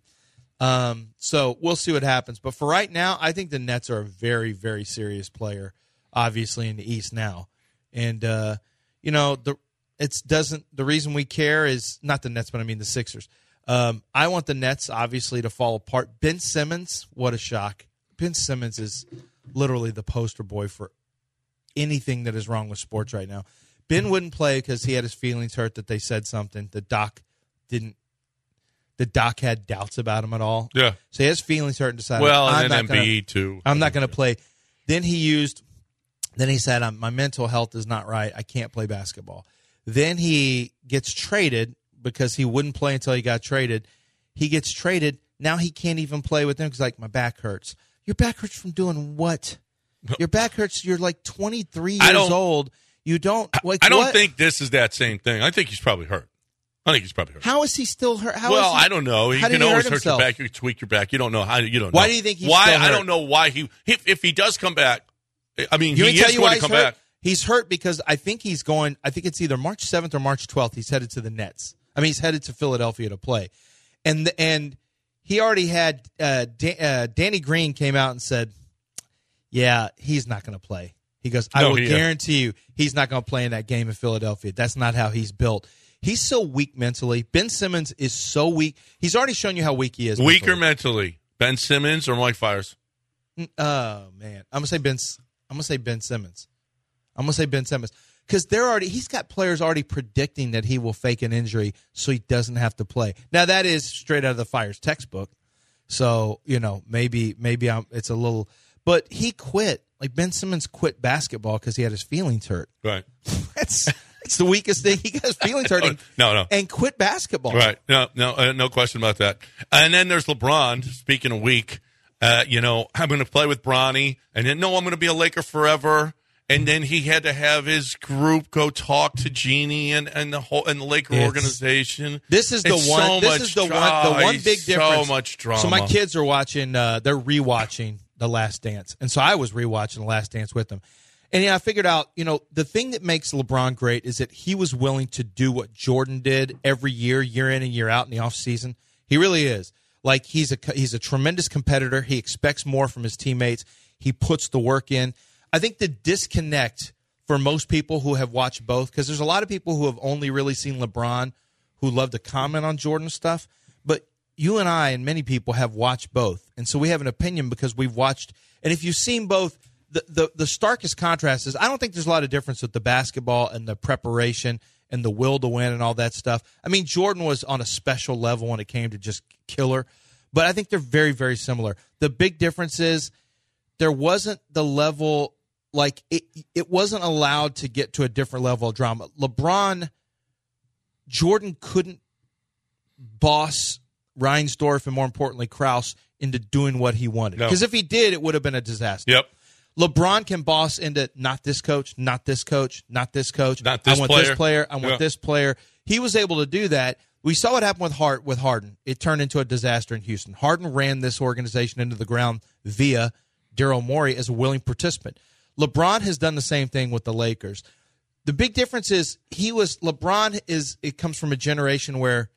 Speaker 6: Um, so we'll see what happens. But for right now, I think the Nets are a very, very serious player, obviously, in the East now. And, uh, you know, the it's doesn't the reason we care is not the Nets, but I mean the Sixers. Um, I want the Nets, obviously, to fall apart. Ben Simmons, what a shock. Ben Simmons is literally the poster boy for anything that is wrong with sports right now. Ben wouldn't play because he had his feelings hurt that they said something. The doc didn't. The doc had doubts about him at all.
Speaker 5: Yeah.
Speaker 6: So he has feelings hurt and decided,
Speaker 5: Well,
Speaker 6: I'm
Speaker 5: and
Speaker 6: not
Speaker 5: then
Speaker 6: gonna,
Speaker 5: Embiid, too.
Speaker 6: I'm not going to play. Then he used, then he said, my mental health is not right. I can't play basketball. Then he gets traded because he wouldn't play until he got traded. He gets traded. Now he can't even play with them because, like, my back hurts. Your back hurts from doing what? Your back hurts. You're like twenty-three years old. You don't. Like,
Speaker 5: I don't
Speaker 6: what?
Speaker 5: think this is that same thing. I think he's probably hurt. I think he's probably hurt.
Speaker 6: How is he still hurt? How
Speaker 5: well,
Speaker 6: is he,
Speaker 5: I don't know. You
Speaker 6: how
Speaker 5: can
Speaker 6: did he
Speaker 5: always
Speaker 6: hurt,
Speaker 5: hurt your
Speaker 6: himself?
Speaker 5: back. You can tweak your back. You don't know how. You don't.
Speaker 6: Why
Speaker 5: know.
Speaker 6: do you think he's
Speaker 5: why?
Speaker 6: still
Speaker 5: I
Speaker 6: hurt?
Speaker 5: don't know why he. If, if he does come back, I mean,
Speaker 6: You
Speaker 5: he
Speaker 6: want me to tell
Speaker 5: is
Speaker 6: you
Speaker 5: going
Speaker 6: why
Speaker 5: to
Speaker 6: he's
Speaker 5: come
Speaker 6: hurt?
Speaker 5: back.
Speaker 6: He's hurt because I think he's going. I think it's either March seventh or March twelfth. He's headed to the Nets. I mean, he's headed to Philadelphia to play, and the, and he already had uh, da- uh, Danny Green came out and said, "Yeah, he's not going to play." He goes, "I
Speaker 5: No,
Speaker 6: will
Speaker 5: he-
Speaker 6: guarantee you, he's not going to play in that game in Philadelphia. That's not how he's built. He's so weak mentally. Ben Simmons is so weak. He's already shown you how weak he is.
Speaker 5: Weaker
Speaker 6: mentally.
Speaker 5: mentally, Ben Simmons or Mike Fires?
Speaker 6: Oh man, I'm gonna say Ben. I'm gonna say Ben Simmons. I'm gonna say Ben Simmons because they're already. He's got players already predicting that he will fake an injury so he doesn't have to play. Now that is straight out of the Fires textbook. So you know maybe maybe I'm, it's a little. But he quit. Like Ben Simmons quit basketball because he had his feelings hurt.
Speaker 5: Right.
Speaker 6: That's that's the weakest thing. He got his feelings hurt. And,
Speaker 5: no, no.
Speaker 6: And quit basketball.
Speaker 5: Right. No, no, uh, no question about that. And then there's LeBron. Speaking of weak, uh, you know, I'm going to play with Bronny, and then no, I'm going to be a Laker forever. And then he had to have his group go talk to Jeannie and, and the whole and the Laker
Speaker 6: it's,
Speaker 5: organization.
Speaker 6: This is the
Speaker 5: it's
Speaker 6: one.
Speaker 5: So
Speaker 6: this is the
Speaker 5: dra-
Speaker 6: one. The one big difference.
Speaker 5: So much drama.
Speaker 6: So my kids are watching. Uh, they're rewatching The Last Dance, and so I was rewatching The Last Dance with them. And yeah, I figured out. You know, the thing that makes LeBron great is that he was willing to do what Jordan did every year, year in and year out in the off season. He really is. Like he's a he's a tremendous competitor. He expects more from his teammates. He puts the work in. I think the disconnect for most people who have watched both, because there's a lot of people who have only really seen LeBron who love to comment on Jordan stuff, but you and I and many people have watched both, and so we have an opinion because we've watched. And if you've seen both, the, the, the starkest contrast is I don't think there's a lot of difference with the basketball and the preparation and the will to win and all that stuff. I mean, Jordan was on a special level when it came to just killer, but I think they're very, very similar. The big difference is there wasn't the level – like, it, it wasn't allowed to get to a different level of drama. LeBron, Jordan couldn't boss Reinsdorf and, more importantly, Krause into doing what he wanted. Because no. if he did, it would have been a disaster.
Speaker 5: Yep.
Speaker 6: LeBron can boss into not this coach, not this coach, not this coach.
Speaker 5: Not this
Speaker 6: I want
Speaker 5: player.
Speaker 6: this player. I want
Speaker 5: yeah.
Speaker 6: this player. He was able to do that. We saw what happened with Hart with Harden. It turned into a disaster in Houston. Harden ran this organization into the ground via Daryl Morey as a willing participant. LeBron has done the same thing with the Lakers. The big difference is he was LeBron is it comes from a generation where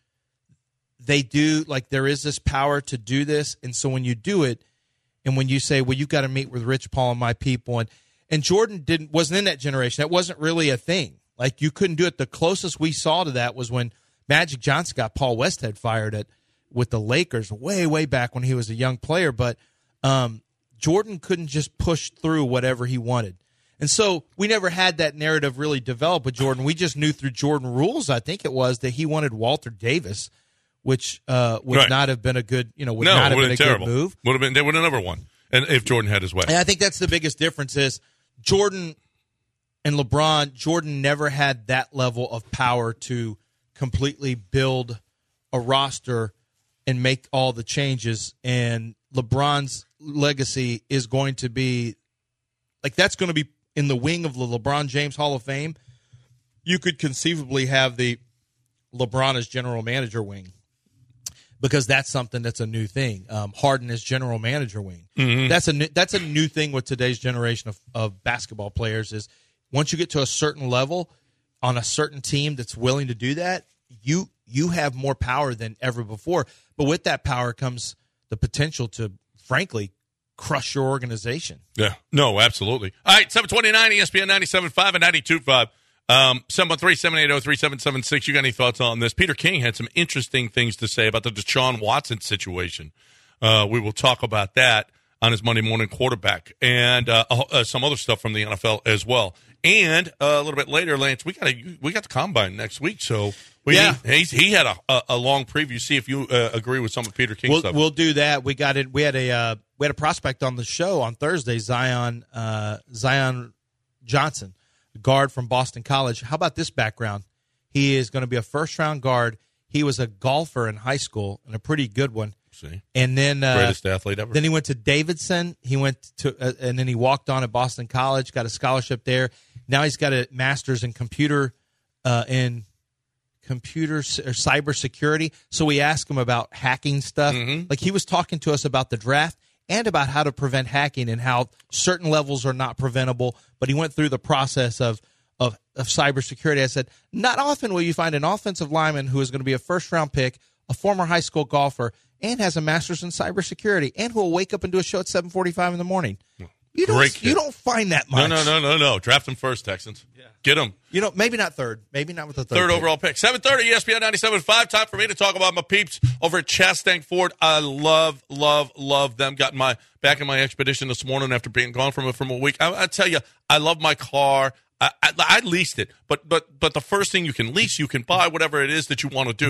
Speaker 6: they do like there is this power to do this, and so when you do it, and when you say, well, you've got to meet with Rich Paul and my people, and and Jordan didn't wasn't in that generation. That wasn't really a thing. Like you couldn't do it. The closest we saw to that was when Magic Johnson got Paul Westhead fired at with the Lakers way way back when he was a young player, but um Jordan couldn't just push through whatever he wanted. And so we never had that narrative really develop with Jordan. We just knew through Jordan rules, I think it was, that he wanted Walter Davis, which uh, would
Speaker 5: right.
Speaker 6: not have been a good, you know, would
Speaker 5: no,
Speaker 6: not have been,
Speaker 5: been
Speaker 6: a
Speaker 5: terrible.
Speaker 6: good move.
Speaker 5: Would have been, they would have never won and if Jordan had his way.
Speaker 6: And I think that's the biggest difference is Jordan and LeBron, Jordan never had that level of power to completely build a roster and make all the changes. And LeBron's legacy is going to be like that's going to be in the wing of the LeBron James Hall of Fame. You could conceivably have the LeBron as general manager wing because that's something that's a new thing. Um, Harden as general manager wing. Mm-hmm. That's a new, that's a new thing with today's generation of, of basketball players is once you get to a certain level on a certain team that's willing to do that, you you have more power than ever before. But with that power comes the potential to, frankly, crush your organization.
Speaker 5: Yeah. No, absolutely. All right, seven twenty-nine, E S P N ninety-seven point five and ninety-two point five. Um, seven one three, seven eight zero, three seven seven six. You got any thoughts on this? Peter King had some interesting things to say about the Deshaun Watson situation. Uh, we will talk about that on his Monday morning quarterback and uh, uh, some other stuff from the N F L as well. And uh, a little bit later, Lance, we got a, we got the combine next week, so we
Speaker 6: yeah.
Speaker 5: he, he had a, a, a long preview. See if you uh, agree with some of Peter King's
Speaker 6: we'll,
Speaker 5: stuff.
Speaker 6: We'll do that. We got it. We had a uh, we had a prospect on the show on Thursday, Zion uh, Zion Johnson, guard from Boston College. How about this background? He is going to be a first round guard. He was a golfer in high school and a pretty good one.
Speaker 5: See,
Speaker 6: and then uh,
Speaker 5: greatest athlete ever.
Speaker 6: Then he went to Davidson. He went to, uh, and then he walked on at Boston College. Got a scholarship there. Now he's got a master's in computer, uh, in computer or cybersecurity. So we asked him about hacking stuff. Mm-hmm. Like he was talking to us about the draft and about how to prevent hacking and how certain levels are not preventable. But he went through the process of of of cybersecurity. I said, not often will you find an offensive lineman who is going to be a first round pick, a former high school golfer, and has a master's in cybersecurity, and who will wake up and do a show at seven forty-five in the morning. You don't,
Speaker 5: Great
Speaker 6: you don't find that much.
Speaker 5: No, no, no, no, no. Draft them first, Texans. Yeah. Get them.
Speaker 6: You know, maybe not third. Maybe not with the third.
Speaker 5: Third
Speaker 6: pick.
Speaker 5: overall pick. seven thirty, E S P N ninety-seven point five. Time for me to talk about my peeps over at Chastang Ford. I love, love, love them. Got my back in my expedition this morning after being gone from it from a week. I, I tell you, I love my car. I, I, I leased it, but but but the first thing you can lease, you can buy whatever it is that you want to do.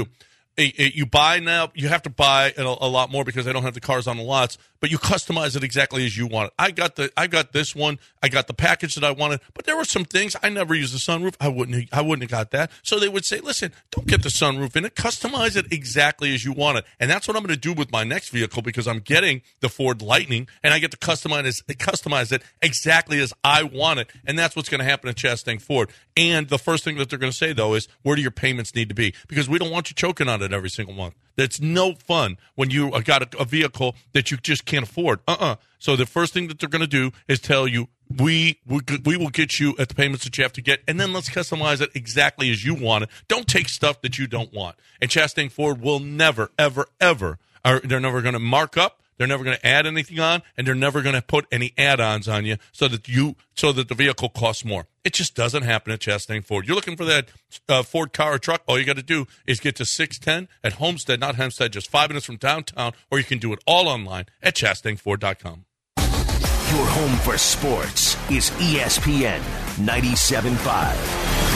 Speaker 5: it, it, you buy now, you have to buy a, a lot more because they don't have the cars on the lots, but you customize it exactly as you want it. I got the I got this one, I got the package that I wanted, but there were some things I never used the sunroof. I wouldn't have, I wouldn't have got that. So they would say, listen, don't get the sunroof in it, customize it exactly as you want it. And that's what I'm going to do with my next vehicle because I'm getting the Ford Lightning and I get to customize it, customize it exactly as I want it. And that's what's going to happen at Chastang Ford. And the first thing that they're going to say, though, is where do your payments need to be? Because we don't want you choking on it every single month. It's no fun when you got a, a vehicle that you just can't afford. Uh-uh. So the first thing that they're going to do is tell you, we, we we will get you at the payments that you have to get, and then let's customize it exactly as you want it. Don't take stuff that you don't want. And Chastang Ford will never, ever, ever, or they're never going to mark up. They're never going to add anything on, and they're never going to put any add-ons on you so that you so that the vehicle costs more. It just doesn't happen at Chastang Ford. You're looking for that uh, Ford car or truck, all you got to do is get to six ten at Homestead, not Hempstead, just five minutes from downtown, or you can do it all online at chastang ford dot com.
Speaker 3: Your home for sports is E S P N ninety-seven point five.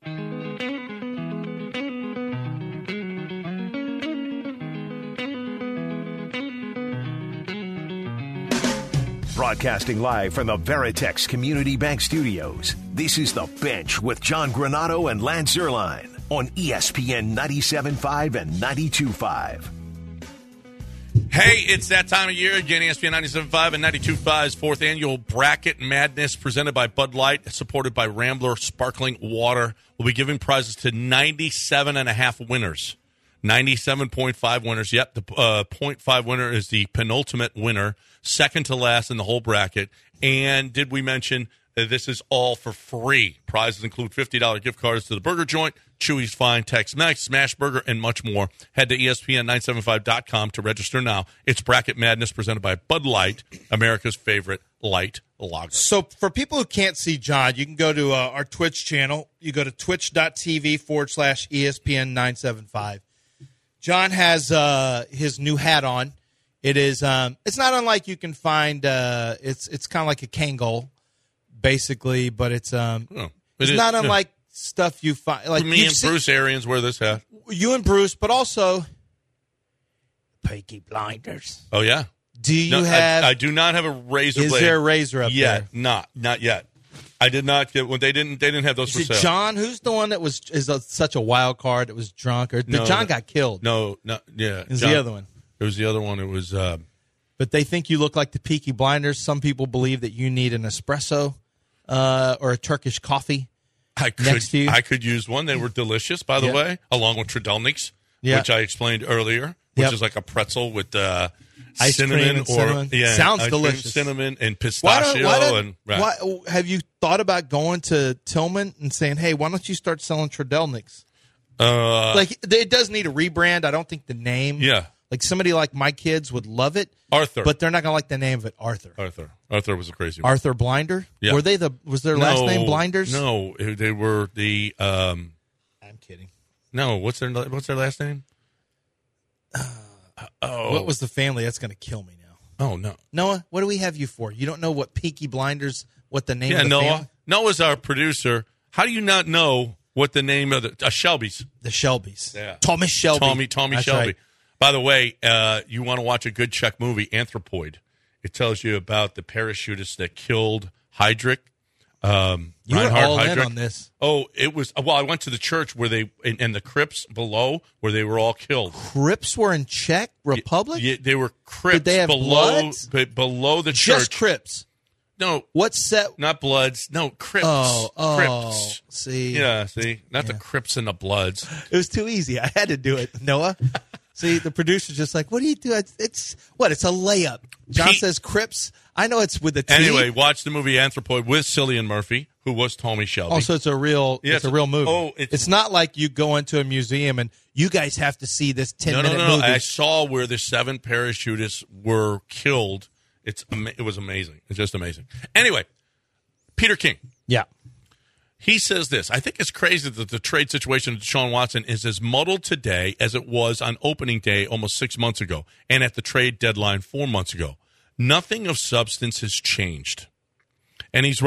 Speaker 3: Broadcasting live from the Veritex Community Bank Studios, this is The Bench with John Granato and Lance Zierlein on E S P N ninety-seven point five and ninety-two point five.
Speaker 5: Hey, it's that time of year again. E S P N ninety-seven point five and ninety-two point five's fourth annual Bracket Madness presented by Bud Light, supported by Rambler Sparkling Water. We'll be giving prizes to ninety-seven and a half winners. ninety-seven point five winners. Yep, the uh, point five winner is the penultimate winner, second to last in the whole bracket. And did we mention that this is all for free? Prizes include fifty dollars gift cards to the Burger Joint, Chewy's Fine, Tex-Mex, Smash Burger, and much more. Head to E S P N nine seven five dot com to register now. It's Bracket Madness presented by Bud Light, America's favorite light lager.
Speaker 6: So for people who can't see John, you can go to uh, our Twitch channel. You go to twitch.tv forward slash ESPN 975. John has uh, his new hat on. It is. Um, it's not unlike you can find. Uh, it's it's kind of like a Kangol, basically, but it's um.
Speaker 5: Oh, it
Speaker 6: it's
Speaker 5: is,
Speaker 6: not
Speaker 5: yeah.
Speaker 6: unlike stuff you find. Like
Speaker 5: Me
Speaker 6: you've
Speaker 5: and
Speaker 6: seen-
Speaker 5: Bruce Arians wear this hat.
Speaker 6: You and Bruce, but also Peaky Blinders.
Speaker 5: Oh yeah.
Speaker 6: Do you
Speaker 5: No,
Speaker 6: have?
Speaker 5: I, I do not have a razor
Speaker 6: is
Speaker 5: blade.
Speaker 6: there a razor up
Speaker 5: yet?
Speaker 6: there?
Speaker 5: Not not yet. I did not get. Well, they didn't. They didn't have those
Speaker 6: Is
Speaker 5: for
Speaker 6: it
Speaker 5: sale.
Speaker 6: John? Who's the one that was is a, such a wild card that was drunk? Or
Speaker 5: No,
Speaker 6: John
Speaker 5: no.
Speaker 6: got killed?
Speaker 5: No, no, yeah.
Speaker 6: Is
Speaker 5: John-
Speaker 6: the other one?
Speaker 5: It was the other one. It was. Uh,
Speaker 6: But they think you look like the Peaky Blinders. Some people believe that you need an espresso uh, or a Turkish coffee.
Speaker 5: I could.
Speaker 6: Next to you.
Speaker 5: I could use one. They were delicious, by the
Speaker 6: Yeah.
Speaker 5: way, along with Tredelniks,
Speaker 6: Yeah.
Speaker 5: which I explained earlier, which
Speaker 6: Yep.
Speaker 5: is like a pretzel with uh,
Speaker 6: Ice cream
Speaker 5: cinnamon
Speaker 6: and
Speaker 5: or
Speaker 6: cinnamon.
Speaker 5: yeah,
Speaker 6: Sounds
Speaker 5: ice cream,
Speaker 6: delicious.
Speaker 5: cinnamon and
Speaker 6: Why
Speaker 5: pistachio
Speaker 6: don't, why don't,
Speaker 5: and right.
Speaker 6: why, have you thought about going to Tillman and saying, hey, why don't you start selling Tredelniks?
Speaker 5: Uh,
Speaker 6: Like, it does need a rebrand. I don't think the name.
Speaker 5: yeah,
Speaker 6: Like, somebody like my kids would love it,
Speaker 5: Arthur.
Speaker 6: but they're not going to like the name of it, Arthur.
Speaker 5: Arthur. Arthur was a crazy one.
Speaker 6: Arthur Blinder?
Speaker 5: Yeah.
Speaker 6: Were they the, was their last
Speaker 5: No,
Speaker 6: name Blinders?
Speaker 5: No, they were the. Um,
Speaker 6: I'm kidding.
Speaker 5: no, what's their what's their last name? Oh,
Speaker 6: What was the family? That's going to kill me now.
Speaker 5: Oh no.
Speaker 6: Noah, what do we have you for? You don't know what Peaky Blinders, what the name
Speaker 5: Yeah,
Speaker 6: of the
Speaker 5: Noah.
Speaker 6: family?
Speaker 5: Noah's our producer. How do you not know what the name of the uh, Shelby's?
Speaker 6: The Shelbys.
Speaker 5: Yeah.
Speaker 6: Thomas Shelby.
Speaker 5: Tommy Tommy
Speaker 6: That's
Speaker 5: Shelby.
Speaker 6: right.
Speaker 5: By the way, uh, you want to watch a good Czech movie, Anthropoid. It tells you about the parachutist that killed Heydrich. Um,
Speaker 6: You were
Speaker 5: Reinhard
Speaker 6: all in
Speaker 5: Heydrich.
Speaker 6: on this.
Speaker 5: Oh, it was. Well, I went to the church where they and, and the crypts below where they were all killed.
Speaker 6: Crips were in Czech Republic?
Speaker 5: Yeah, they were crypts
Speaker 6: Did they have
Speaker 5: below
Speaker 6: Bloods?
Speaker 5: be- below the
Speaker 6: Just
Speaker 5: church.
Speaker 6: Crips.
Speaker 5: No,
Speaker 6: What set?
Speaker 5: not Bloods. No, crypts.
Speaker 6: Oh, oh.
Speaker 5: Crypts.
Speaker 6: See.
Speaker 5: Yeah, see, not the
Speaker 6: Yeah.
Speaker 5: Crips and the Bloods.
Speaker 6: It was too easy. I had to do it. Noah. See, the producer's just like, what do you do? It's, it's what? It's a layup. John
Speaker 5: Pete-
Speaker 6: says Crips. I know it's with a T.
Speaker 5: Anyway, watch the movie Anthropoid with Cillian Murphy, who was Tommy Shelby.
Speaker 6: Also, it's a real,
Speaker 5: Yeah,
Speaker 6: it's
Speaker 5: it's
Speaker 6: a real movie.
Speaker 5: oh, it's-
Speaker 6: it's not like you go into a museum and you guys have to see this ten
Speaker 5: no, no,
Speaker 6: minute
Speaker 5: no, no.
Speaker 6: movie.
Speaker 5: I saw where the seven parachutists were killed. It's ama- it was amazing. It's just amazing. Anyway, Peter King.
Speaker 6: Yeah.
Speaker 5: He says this. I think it's crazy that the trade situation with Deshaun Watson is as muddled today as it was on opening day almost six months ago and at the trade deadline four months ago. Nothing of substance has changed. And he's right.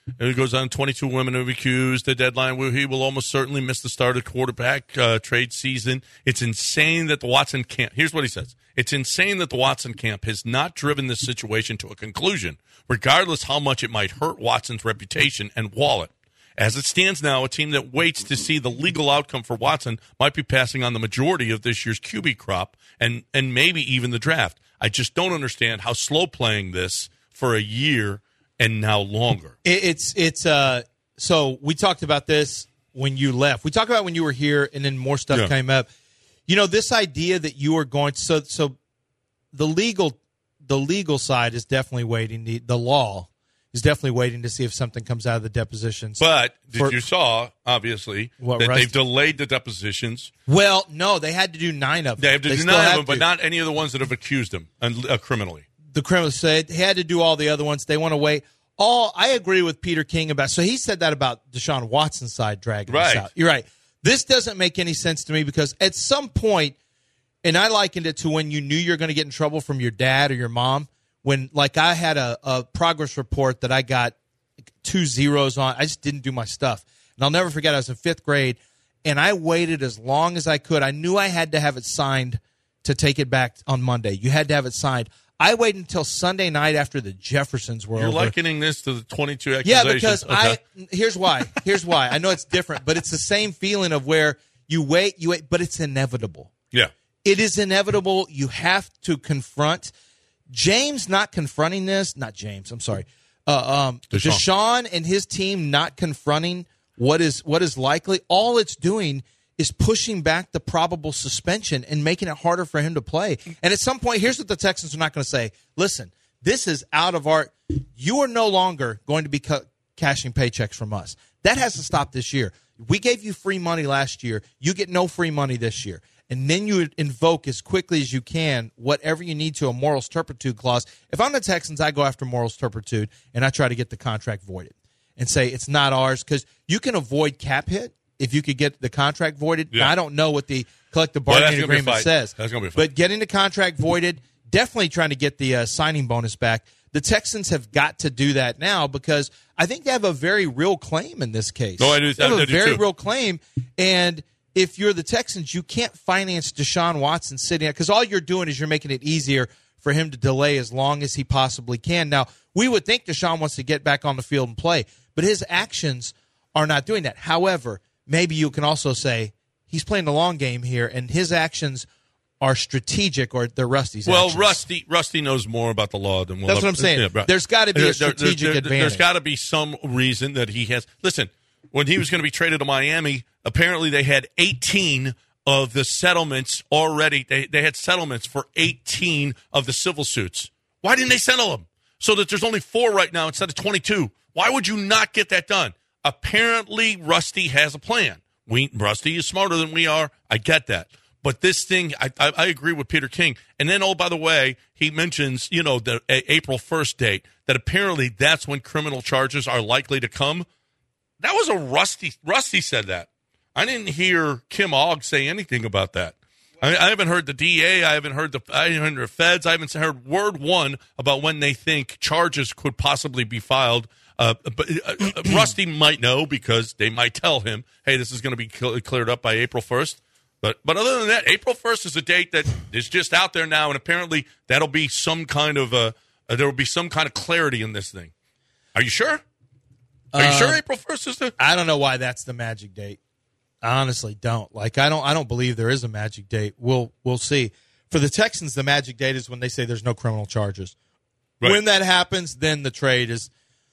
Speaker 5: And it goes on, twenty-two women have accused. The deadline where he will almost certainly miss the start of quarterback uh, trade season. It's insane that the Watson camp, here's what he says. It's insane that the Watson camp has not driven this situation to a conclusion, regardless how much it might hurt Watson's reputation and wallet. As it stands now, a team that waits to see the legal outcome for Watson might be passing on the majority of this year's Q B crop and, and maybe even the draft. I just don't understand how slow playing this for a year and now longer.
Speaker 6: It's it's uh. So we talked about this when you left. We talked about when you were here, and then more stuff
Speaker 5: Yeah.
Speaker 6: came up. You know, this idea that you are going to, so so the legal the legal side is definitely waiting. The the law is definitely waiting to see if something comes out of the depositions.
Speaker 5: But did
Speaker 6: For-
Speaker 5: you saw, obviously,
Speaker 6: What,
Speaker 5: that
Speaker 6: Rusty?
Speaker 5: they've delayed the depositions.
Speaker 6: Well, no, they had to do nine of them.
Speaker 5: They have to
Speaker 6: They still
Speaker 5: deny
Speaker 6: have
Speaker 5: them, but
Speaker 6: to.
Speaker 5: not any of the ones that have accused him uh, criminally.
Speaker 6: The criminals said they had to do all the other ones. They want to wait. All I agree with Peter King about. So he said that about Deshaun Watson's side dragging
Speaker 5: Right.
Speaker 6: this out. You're right. This doesn't make any sense to me because at some point, and I likened it to when you knew you're going to get in trouble from your dad or your mom. When like I had a, a progress report that I got two zeros on. I just didn't do my stuff. And I'll never forget, I was in fifth grade, and I waited as long as I could. I knew I had to have it signed to take it back on Monday. You had to have it signed. I waited until Sunday night after the Jeffersons were
Speaker 5: You're
Speaker 6: over.
Speaker 5: likening this to the twenty-two
Speaker 6: Yeah,
Speaker 5: accusations.
Speaker 6: because
Speaker 5: Okay.
Speaker 6: I here's why. Here's why. I know it's different, but it's the same feeling of where you wait, you wait, but it's inevitable.
Speaker 5: Yeah.
Speaker 6: It is inevitable. You have to confront. James not confronting this, not James, I'm sorry. Uh, um,
Speaker 5: Deshaun.
Speaker 6: Deshaun and his team not confronting what is what is likely, all it's doing is pushing back the probable suspension and making it harder for him to play. And at some point, here's what the Texans are not going to say. Listen, this is out of our – you are no longer going to be cu- cashing paychecks from us. That has to stop this year. We gave you free money last year. You get no free money this year. And then you invoke as quickly as you can whatever you need to a morals turpitude clause. If I'm the Texans, I go after morals turpitude, and I try to get the contract voided and say it's not ours because you can avoid cap hit if you could get the contract voided.
Speaker 5: Yeah.
Speaker 6: Now, I don't know what the collective
Speaker 5: Well, that's
Speaker 6: bargaining
Speaker 5: gonna be a
Speaker 6: agreement
Speaker 5: fight.
Speaker 6: says.
Speaker 5: That's gonna be a fight.
Speaker 6: But getting the contract voided, definitely trying to get the uh, signing bonus back. The Texans have got to do that now because I think they have a very real claim in this case.
Speaker 5: No, I do-
Speaker 6: They have
Speaker 5: I
Speaker 6: a
Speaker 5: do
Speaker 6: very
Speaker 5: too.
Speaker 6: real claim, and if you're the Texans, you can't finance Deshaun Watson sitting out because all you're doing is you're making it easier for him to delay as long as he possibly can. Now, we would think Deshaun wants to get back on the field and play, but his actions are not doing that. However, maybe you can also say he's playing the long game here, and his actions are strategic, or they're Rusty's
Speaker 5: Well,
Speaker 6: actions.
Speaker 5: Rusty Rusty knows more about the law than we'll
Speaker 6: That's
Speaker 5: ever-
Speaker 6: what I'm saying.
Speaker 5: Yeah, right.
Speaker 6: There's got to be a
Speaker 5: There- there-
Speaker 6: strategic
Speaker 5: there-
Speaker 6: advantage.
Speaker 5: There's got to be some reason that he has. Listen, when he was going to be traded to Miami, apparently they had eighteen of the settlements already. They, they had settlements for eighteen of the civil suits. Why didn't they settle them? So that there's only four right now instead of twenty-two. Why would you not get that done? Apparently, Rusty has a plan. We Rusty is smarter than we are. I get that. But this thing, I, I, I agree with Peter King. And then, oh, by the way, he mentions, you know, the a, April first date, that apparently that's when criminal charges are likely to come. That was a Rusty. Rusty said that. I didn't hear Kim Ogg say anything about that. I, I haven't heard the D A. I haven't heard the I haven't heard the feds. I haven't heard word one about when they think charges could possibly be filed. Uh, but uh, uh, Rusty might know because they might tell him, hey, this is going to be cl- cleared up by April first. But but other than that, April first is a date that is just out there now, and apparently that'll be some kind of uh, uh, there will be some kind of clarity in this thing. Are you sure? Are you
Speaker 6: Uh,
Speaker 5: sure April first is the?
Speaker 6: I don't know why that's the magic date. I honestly don't. Like I don't I don't believe there is a magic date. We'll we'll see. For the Texans, the magic date is when they say there's no criminal charges.
Speaker 5: Right.
Speaker 6: When that happens, then the trade is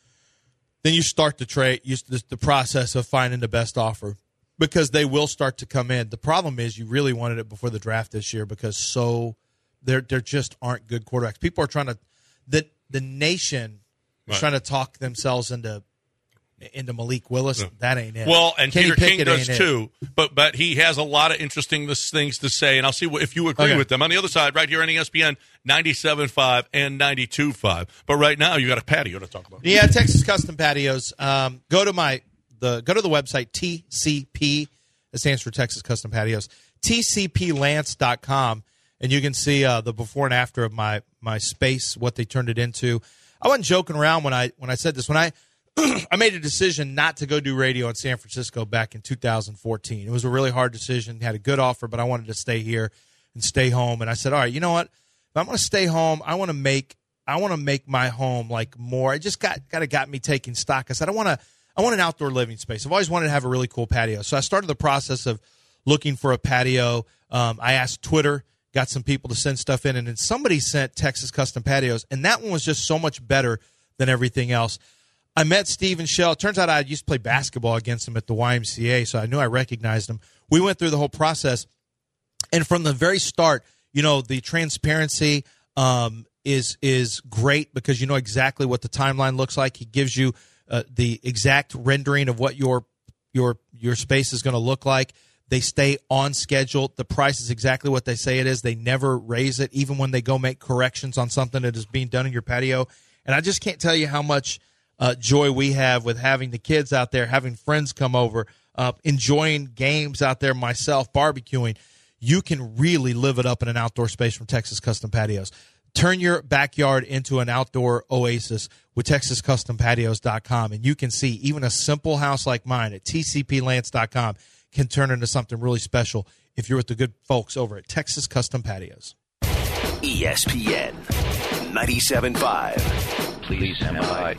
Speaker 6: then you start the trade, you, the, the process of finding the best offer because they will start to come in. The problem is you really wanted it before the draft this year because so there there just aren't good quarterbacks. People are trying to the the nation is
Speaker 5: Right.
Speaker 6: trying to talk themselves into into Malik Willis.
Speaker 5: Yeah.
Speaker 6: That ain't it.
Speaker 5: Well, and
Speaker 6: Kenny
Speaker 5: Peter King
Speaker 6: Pickett
Speaker 5: does
Speaker 6: ain't it.
Speaker 5: too, but but he has a lot of interesting this, things to say, and I'll see what, if you agree
Speaker 6: Okay.
Speaker 5: with them. On the other side, right here on E S P N ninety-seven point five and ninety-two point five. But right now, you got a patio to talk about.
Speaker 6: Yeah, Texas Custom Patios. Um, go to my the go to the website T C P. It stands for Texas Custom Patios. T C P lance dot com, and you can see uh, the before and after of my my space, what they turned it into. I wasn't joking around when I when I said this. When I I made a decision not to go do radio in San Francisco back in two thousand fourteen. It was a really hard decision. Had a good offer, but I wanted to stay here and stay home. And I said, all right, you know what? If I'm going to stay home, I want to make I want to make my home like more. I just got kind of got me taking stock. I said, I want to I want an outdoor living space. I've always wanted to have a really cool patio. So I started the process of looking for a patio. Um, I asked Twitter, got some people to send stuff in, and then somebody sent Texas Custom Patios, and that one was just so much better than everything else. I met Steve and Shell. It turns out I used to play basketball against him at the Y M C A, so I knew I recognized him. We went through the whole process, and from the very start, you know, the transparency um, is is great because you know exactly what the timeline looks like. He gives you uh, the exact rendering of what your your your space is going to look like. They stay on schedule. The price is exactly what they say it is. They never raise it, even when they go make corrections on something that is being done in your patio. And I just can't tell you how much Uh, joy we have with having the kids out there, having friends come over, uh, enjoying games out there myself, barbecuing. You can really live it up in an outdoor space from Texas Custom Patios. Turn your backyard into an outdoor oasis with Texas Custom Patios dot com, and you can see even a simple house like mine at T C P Lance dot com can turn into something really special if you're with the good folks over at Texas Custom Patios.
Speaker 3: E S P N ninety-seven point five.
Speaker 7: Please stand by.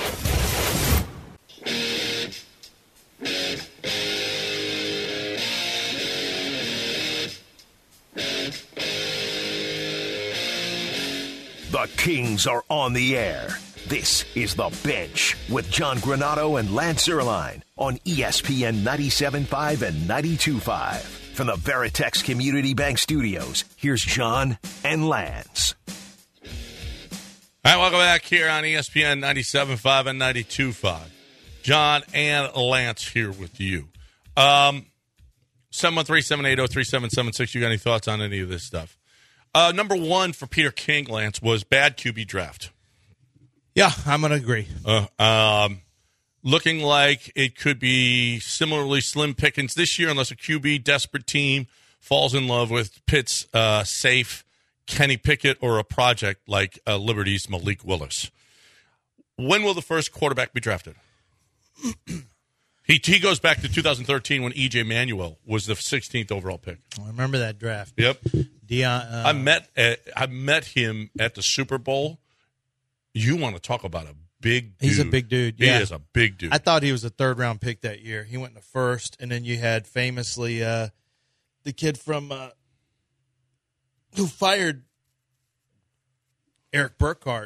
Speaker 3: The Kings are on the air. This is The Bench with John Granato and Lance Zierlein on E S P N ninety-seven point five and ninety-two point five. From the Veritex Community Bank Studios, here's John and Lance.
Speaker 5: All right, welcome back here on E S P N ninety-seven point five and ninety-two point five. John and Lance here with you. Um, seven one three, seven eight zero, three seven seven six. You got any thoughts on any of this stuff? Uh, number one for Peter King, Lance, was bad Q B draft.
Speaker 6: Yeah, I'm going to agree.
Speaker 5: Uh, um, looking like it could be similarly slim pickings this year unless a Q B desperate team falls in love with Pitt's uh, safe Kenny Pickett or a project like uh, Liberty's Malik Willis. When will the first quarterback be drafted? he he goes back to two thousand thirteen when E J Manuel was the sixteenth overall pick.
Speaker 6: I remember that draft.
Speaker 5: Yep.
Speaker 6: Dion, uh,
Speaker 5: I met at, I met him at the Super Bowl. You want to talk about a big dude.
Speaker 6: He's a big dude.
Speaker 5: He
Speaker 6: yeah.
Speaker 5: is a big dude.
Speaker 6: I thought he was a third round pick that year. He went in the first, and then you had famously uh, the kid from uh, who fired Eric Burkhart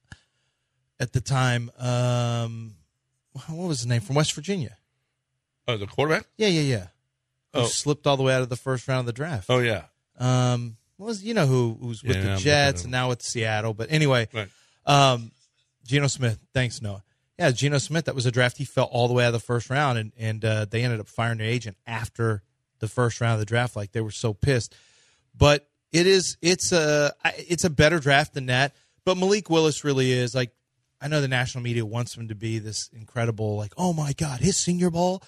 Speaker 6: at the time. Um, what was his name? From West Virginia.
Speaker 5: Oh, the quarterback?
Speaker 6: Yeah, yeah, yeah. Who
Speaker 5: Oh.
Speaker 6: slipped all the way out of the first round of the draft.
Speaker 5: Oh, yeah.
Speaker 6: Um, what was you know who who's with
Speaker 5: Yeah,
Speaker 6: the
Speaker 5: I'm
Speaker 6: Jets
Speaker 5: looking
Speaker 6: and now with Seattle? But anyway,
Speaker 5: Right.
Speaker 6: um, Geno Smith. Thanks, Noah. Yeah, Geno Smith. That was a draft. He fell all the way out of the first round, and and uh, they ended up firing their agent after the first round of the draft. Like they were so pissed. But it is it's a it's a better draft than that. But Malik Willis really is like. I know the national media wants him to be this incredible, like, oh my God, his Senior Bowl.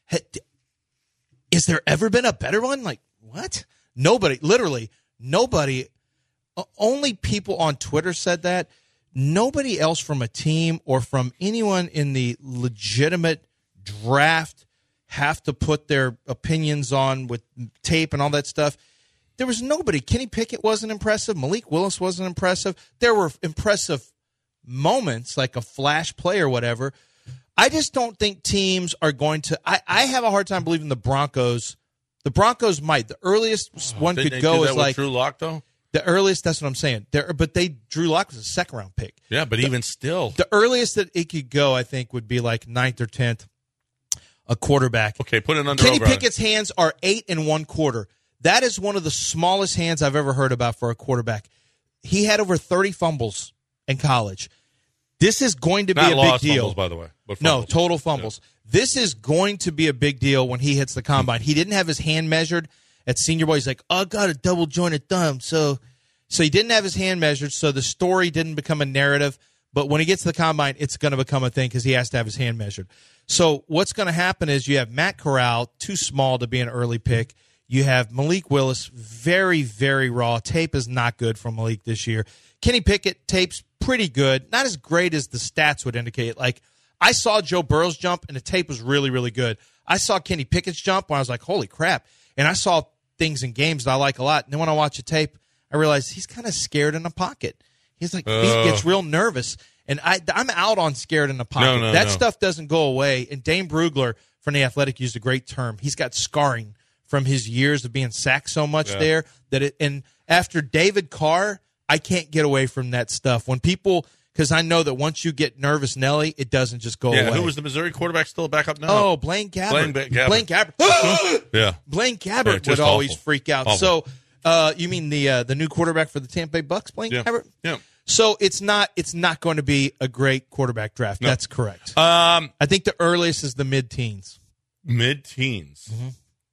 Speaker 6: Is there ever been a better one? Like, what? Nobody, literally, nobody, only people on Twitter said that. Nobody else from a team or from anyone in the legitimate draft have to put their opinions on with tape and all that stuff. There was nobody. Kenny Pickett wasn't impressive. Malik Willis wasn't impressive. There were impressive moments, like a flash play or whatever. I just don't think teams are going to I, I have a hard time believing the Broncos the Broncos might. The earliest
Speaker 5: Oh,
Speaker 6: one
Speaker 5: didn't
Speaker 6: could
Speaker 5: they
Speaker 6: go
Speaker 5: do that
Speaker 6: is
Speaker 5: with
Speaker 6: like
Speaker 5: Drew Lock, though?
Speaker 6: the earliest, that's what I'm saying. There but they Drew Lock was a second round pick.
Speaker 5: Yeah, but
Speaker 6: the,
Speaker 5: even still.
Speaker 6: The earliest that it could go, I think, would be like ninth or tenth, a quarterback.
Speaker 5: Okay, put it under
Speaker 6: Kenny
Speaker 5: over.
Speaker 6: Pickett's hands are eight and one quarter. That is one of the smallest hands I've ever heard about for a quarterback. He had over thirty fumbles in college. This is going to be
Speaker 5: Not
Speaker 6: a big
Speaker 5: lost
Speaker 6: deal.
Speaker 5: fumbles, by the way. But
Speaker 6: No,
Speaker 5: fumbles.
Speaker 6: total fumbles. Yeah. This is going to be a big deal when he hits the combine. He didn't have his hand measured at Senior Bowl. He's like, oh, I got a double jointed thumb. So so he didn't have his hand measured, so the story didn't become a narrative. But when he gets to the combine, it's going to become a thing because he has to have his hand measured. So what's going to happen is you have Matt Corral, too small to be an early pick. You have Malik Willis, very, very raw. Tape is not good for Malik this year. Kenny Pickett, tape's pretty good. Not as great as the stats would indicate. Like, I saw Joe Burrow's jump, and the tape was really, really good. I saw Kenny Pickett's jump, and I was like, holy crap. And I saw things in games that I like a lot. And then when I watch the tape, I realized he's kind of scared in the pocket. He's like, uh, he gets real nervous. And I, I'm out on scared in the pocket.
Speaker 5: No, no,
Speaker 6: that
Speaker 5: no.
Speaker 6: stuff doesn't go away. And Dane Brugler from The Athletic used a great term. He's got scarring from his years of being sacked so much
Speaker 5: Yeah.
Speaker 6: there. that it. And after David Carr, I can't get away from that stuff. When people, because I know that once you get nervous, Nelly, it doesn't just go
Speaker 5: Yeah,
Speaker 6: away.
Speaker 5: who was the Missouri quarterback still back up now?
Speaker 6: Oh, Blaine Gabbert.
Speaker 5: Blaine Ba- Gabbert.
Speaker 6: Blaine Gabbert.
Speaker 5: yeah.
Speaker 6: Blaine Gabbert
Speaker 5: Yeah,
Speaker 6: would
Speaker 5: just
Speaker 6: always
Speaker 5: awful.
Speaker 6: freak out.
Speaker 5: Awful.
Speaker 6: So, uh, you mean the uh, the new quarterback for the Tampa Bay Bucks, Blaine
Speaker 5: Yeah.
Speaker 6: Gabbert?
Speaker 5: Yeah.
Speaker 6: So it's not it's not going to be a great quarterback draft.
Speaker 5: No.
Speaker 6: That's correct.
Speaker 5: Um,
Speaker 6: I think the earliest is the mid-teens.
Speaker 5: mid-teens.
Speaker 6: Mm-hmm.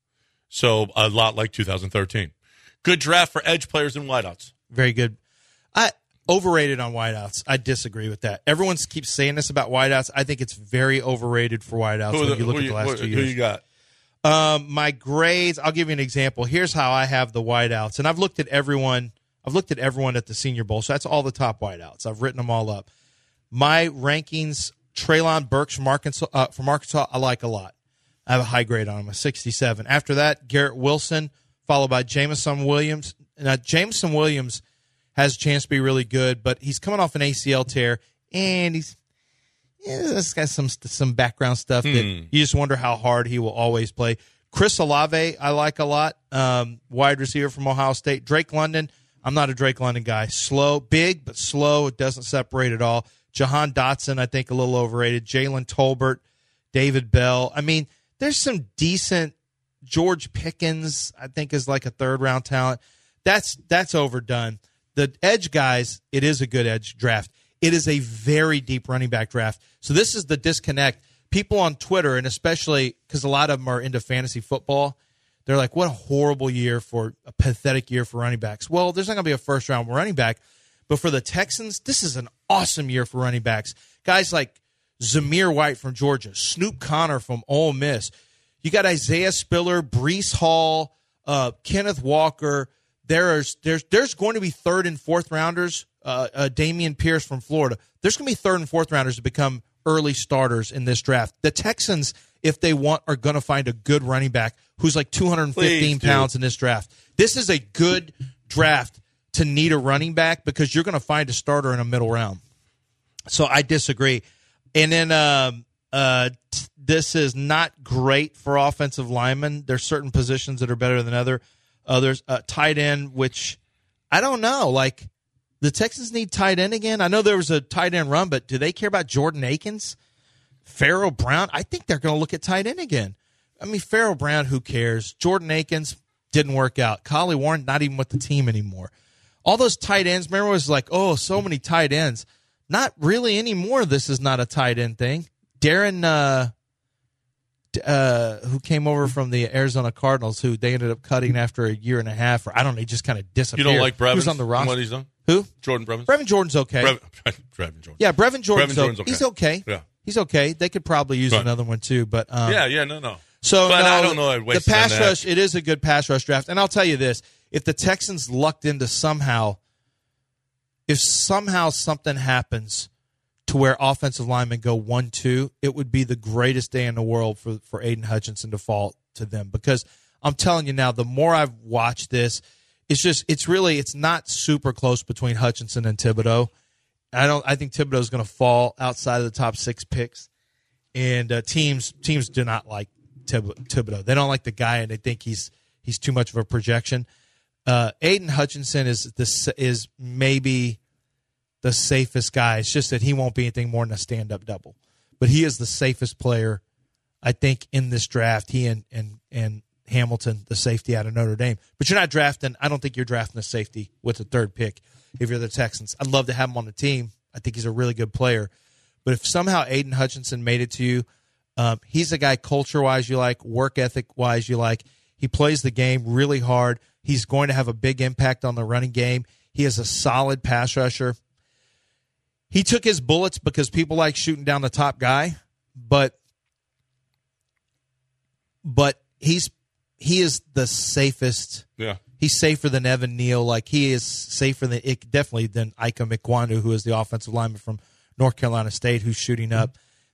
Speaker 5: So a lot like two thousand thirteen. Good draft for edge players and wideouts.
Speaker 6: Very good. I overrated on wideouts. I disagree with that. Everyone keeps saying this about wideouts. I think it's very overrated for wideouts
Speaker 5: Who,
Speaker 6: when
Speaker 5: the,
Speaker 6: you look
Speaker 5: who,
Speaker 6: at the last
Speaker 5: who,
Speaker 6: two
Speaker 5: who
Speaker 6: years.
Speaker 5: you got?
Speaker 6: Um, my grades, I'll give you an example. Here's how I have the wideouts. And I've looked at everyone, I've looked at everyone at the Senior Bowl. So that's all the top wideouts. I've written them all up. My rankings, Treylon Burks from Arkansas, uh, from Arkansas, I like a lot. I have a high grade on him, a sixty-seven. After that, Garrett Wilson, followed by Jameson Williams. Now, Jameson Williams has a chance to be really good, but he's coming off an A C L tear, and he's yeah, this got some some background stuff that
Speaker 5: Hmm.
Speaker 6: you just wonder how hard he will always play. Chris Olave, I like a lot, um, wide receiver from Ohio State. Drake London, I'm not a Drake London guy. Slow, big, but slow. It doesn't separate at all. Jahan Dotson, I think, a little overrated. Jalen Tolbert, David Bell. I mean, there's some decent. George Pickens, I think, is like a third-round talent. That's that's overdone. The edge guys, it is a good edge draft. It is a very deep running back draft. So this is the disconnect. People on Twitter, and especially because a lot of them are into fantasy football, they're like, what a horrible year for a pathetic year for running backs. Well, there's not going to be a first-round running back. But for the Texans, this is an awesome year for running backs. Guys like Zamir White from Georgia, Snoop Connor from Ole Miss. You got Isaiah Spiller, Breece Hall, uh, Kenneth Walker. There's there's there's going to be third and fourth rounders. Uh, uh, Damian Pierce from Florida. There's going to be third and fourth rounders to become early starters in this draft. The Texans, if they want, are going to find a good running back who's like two hundred fifteen
Speaker 5: Please,
Speaker 6: pounds in this draft. This is a good draft to need a running back because you're going to find a starter in a middle round. So I disagree. And then um, uh, t- this is not great for offensive linemen. There's certain positions that are better than other others. Uh, tight end, which I don't know. Like the Texans need tight end again. I know there was a tight end run, but do they care about Jordan Akins? Pharaoh Brown? I think they're going to look at tight end again. I mean, Pharaoh Brown, who cares? Jordan Akins didn't work out. Collie Warren, not even with the team anymore. All those tight ends, remember, it was like, oh, so many tight ends. Not really anymore. This is not a tight end thing. Darren, uh, uh, who came over from the Arizona Cardinals, who they ended up cutting after a year and a half, or I don't know, he just kind of disappeared.
Speaker 5: You don't like Brevin?
Speaker 6: He was on the roster.
Speaker 5: What he's done?
Speaker 6: Who?
Speaker 5: Jordan Brevin?
Speaker 6: Brevin Jordan's okay.
Speaker 5: Brevin, Brevin Jordan.
Speaker 6: Yeah, Brevin Jordan's,
Speaker 5: Brevin Jordan's
Speaker 6: okay.
Speaker 5: okay.
Speaker 6: He's okay.
Speaker 5: Yeah.
Speaker 6: He's okay. They could probably use
Speaker 5: Right.
Speaker 6: another one too, but um,
Speaker 5: Yeah, yeah, no, no.
Speaker 6: So
Speaker 5: But
Speaker 6: no,
Speaker 5: I don't know I'd
Speaker 6: the
Speaker 5: waste it on
Speaker 6: pass
Speaker 5: that.
Speaker 6: rush. It is a good pass rush draft, and I'll tell you this: if the Texans lucked into somehow, if somehow something happens to where offensive linemen go one two, it would be the greatest day in the world for for Aiden Hutchinson to fall to them. Because I'm telling you now, the more I've watched this, it's just it's really it's not super close between Hutchinson and Thibodeau. I don't. I think Thibodeau is going to fall outside of the top six picks. And uh, teams teams do not like Thib- Thibodeau. They don't like the guy, and they think he's he's too much of a projection. Uh, Aiden Hutchinson is the is maybe the safest guy. It's just that he won't be anything more than a stand up double, but he is the safest player, I think, in this draft. He and and and Hamilton, the safety out of Notre Dame. But you're not drafting. I don't think you're drafting a safety with the third pick if you're the Texans. I'd love to have him on the team. I think he's a really good player. But if somehow Aiden Hutchinson made it to you, um, he's a guy culture-wise you like, work ethic-wise you like. He plays the game really hard. He's going to have a big impact on the running game. He is a solid pass rusher. He took his bullets because people like shooting down the top guy, but but he's he is the safest.
Speaker 5: Yeah.
Speaker 6: He's safer than Evan Neal. Like he is safer than definitely than Ika Mikwandu, who is the offensive lineman from North Carolina State, who's shooting up.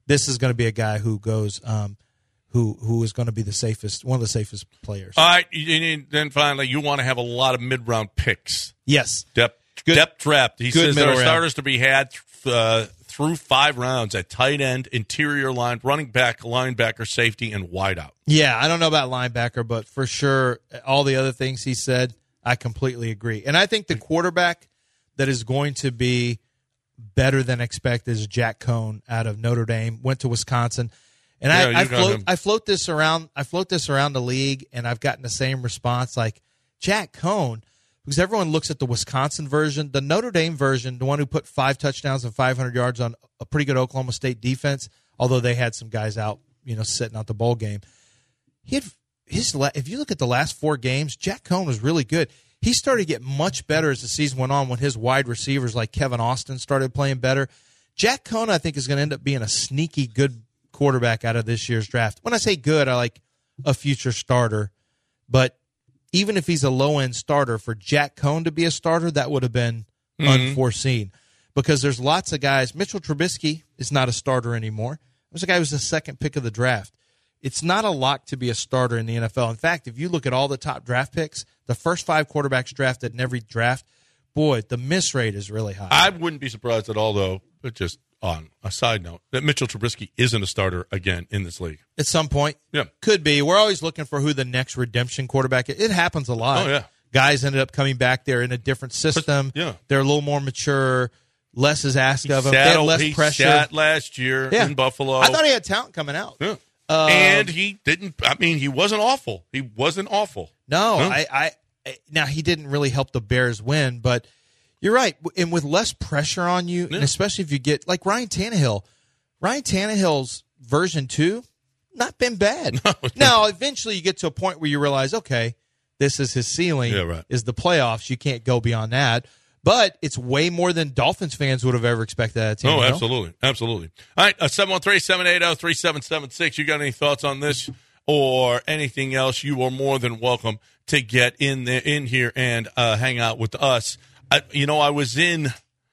Speaker 6: this is going to be a guy who goes, um, who who is going to be the safest, one of the safest players.
Speaker 5: All right, and then finally, you want to have a lot of mid-round picks.
Speaker 6: Yes.
Speaker 5: Depth,
Speaker 6: Good,
Speaker 5: depth draft. He says there are
Speaker 6: round.
Speaker 5: starters to be had uh, through five rounds at tight end, interior line, running back, linebacker, safety, and wideout.
Speaker 6: Yeah, I don't know about linebacker, but for sure, all the other things he said, I completely agree. And I think the quarterback that is going to be better than expected is Jack Cohn out of Notre Dame. Went to Wisconsin, and
Speaker 5: Yeah,
Speaker 6: I, I
Speaker 5: you got
Speaker 6: float
Speaker 5: him.
Speaker 6: I float this around. I float this around the league, and I've gotten the same response. Like Jack Cohn, because everyone looks at the Wisconsin version, the Notre Dame version, the one who put five touchdowns and five hundred yards on a pretty good Oklahoma State defense. Although they had some guys out, you know, sitting out the bowl game. He had his. If you look at the last four games, Jack Cohn was really good. He started to get much better as the season went on when his wide receivers like Kevin Austin started playing better. Jack Cohn, I think, is going to end up being a sneaky good quarterback out of this year's draft. When I say good, I like a future starter. But even if he's a low-end starter, for Jack Cohn to be a starter, that would have been mm-hmm. unforeseen. Because there's lots of guys. Mitchell Trubisky is not a starter anymore. There's a guy who was the second pick of the draft. It's not a lock to be a starter in the N F L. In fact, if you look at all the top draft picks, the first five quarterbacks drafted in every draft, boy, the miss rate is really high.
Speaker 5: I wouldn't be surprised at all, though, but just on a side note, that Mitchell Trubisky isn't a starter again in this league.
Speaker 6: At some point.
Speaker 5: Yeah.
Speaker 6: Could be. We're always looking for who the next redemption quarterback is. It happens a lot.
Speaker 5: Oh, yeah.
Speaker 6: Guys ended up coming back. They're in a different system.
Speaker 5: But, yeah.
Speaker 6: They're a little more mature. Less is asked
Speaker 5: He
Speaker 6: of them.
Speaker 5: sat,
Speaker 6: They have less
Speaker 5: he
Speaker 6: pressure.
Speaker 5: sat last year
Speaker 6: Yeah.
Speaker 5: in Buffalo.
Speaker 6: I thought he had talent coming out.
Speaker 5: Yeah.
Speaker 6: Um,
Speaker 5: and he didn't. I mean, he wasn't awful. He wasn't awful.
Speaker 6: No,
Speaker 5: Huh?
Speaker 6: I, I. Now he didn't really help the Bears win, but you're right. And with less pressure on you,
Speaker 5: Yeah.
Speaker 6: and especially if you get like Ryan Tannehill, Ryan Tannehill's version two, not been bad.
Speaker 5: No.
Speaker 6: Now eventually you get to a point where you realize, okay, this is his ceiling.
Speaker 5: Yeah, right.
Speaker 6: Is the playoffs? You can't go beyond that. But it's way more than Dolphins fans would have ever expected out of Tannehill.
Speaker 5: Oh, absolutely. Absolutely. All right, uh, seven one three, seven eight zero, three seven seven six. You got any thoughts on this or anything else? You are more than welcome to get in there, in here and uh, hang out with us. I, you know, I was in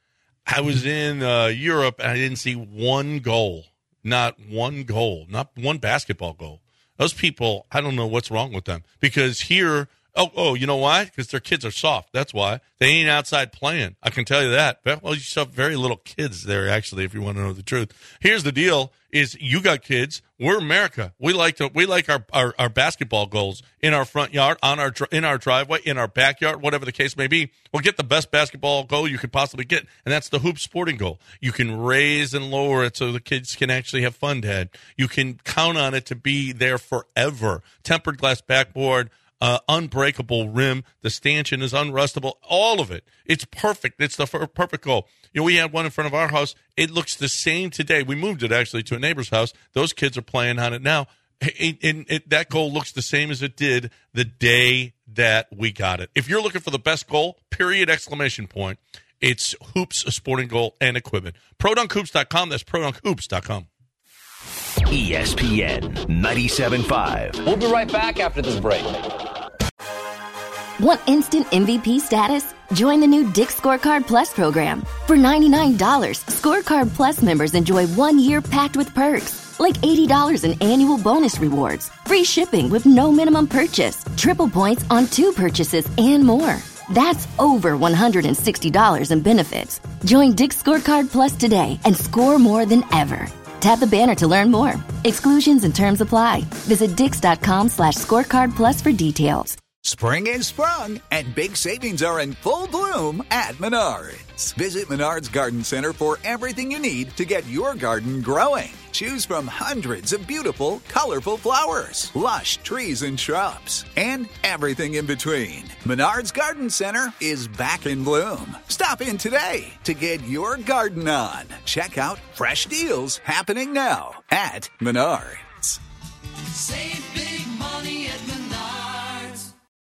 Speaker 5: I was in uh, Europe, and I didn't see one goal. Not one goal. Not one basketball goal. Those people, I don't know what's wrong with them. Because here... Oh, oh, you know why? Because their kids are soft. That's why. They ain't outside playing. I can tell you that. Well, you saw very little kids there, actually, if you want to know the truth. Here's the deal, is you got kids. We're America. We like to we like our, our, our basketball goals in our front yard, on our in our driveway, in our backyard, whatever the case may be. We'll get the best basketball goal you could possibly get, and that's the hoop sporting goal. You can raise and lower it so the kids can actually have fun, Dad. You can count on it to be there forever. Tempered glass backboard, Uh, unbreakable rim. The stanchion is unrustable. All of it. It's perfect. It's the f- perfect goal. You know, we had one in front of our house. It looks the same today. We moved it, actually, to a neighbor's house. Those kids are playing on it now. It, it, it, that goal looks the same as it did the day that we got it. If you're looking for the best goal, period, exclamation point, it's Hoops, a sporting goal, and equipment. pro dunk hoops dot com. That's pro dunk hoops dot com.
Speaker 3: E S P N ninety-seven point five.
Speaker 8: We'll be right back after this break.
Speaker 9: Want instant M V P status? Join the new Dick's Scorecard Plus program. For ninety-nine dollars, Scorecard Plus members enjoy one year packed with perks, like eighty dollars in annual bonus rewards, free shipping with no minimum purchase, triple points on two purchases, and more. That's over one hundred sixty dollars in benefits. Join Dick's Scorecard Plus today and score more than ever. Tap the banner to learn more. Exclusions and terms apply. Visit dix.com slash scorecard plus for details.
Speaker 10: Spring is sprung, and big savings are in full bloom at Menards. Visit Menards Garden Center for everything you need to get your garden growing. Choose from hundreds of beautiful, colorful flowers, lush trees and shrubs, and everything in between. Menards Garden Center is back in bloom. Stop in today to get your garden on. Check out fresh deals happening now at Menards.
Speaker 11: Save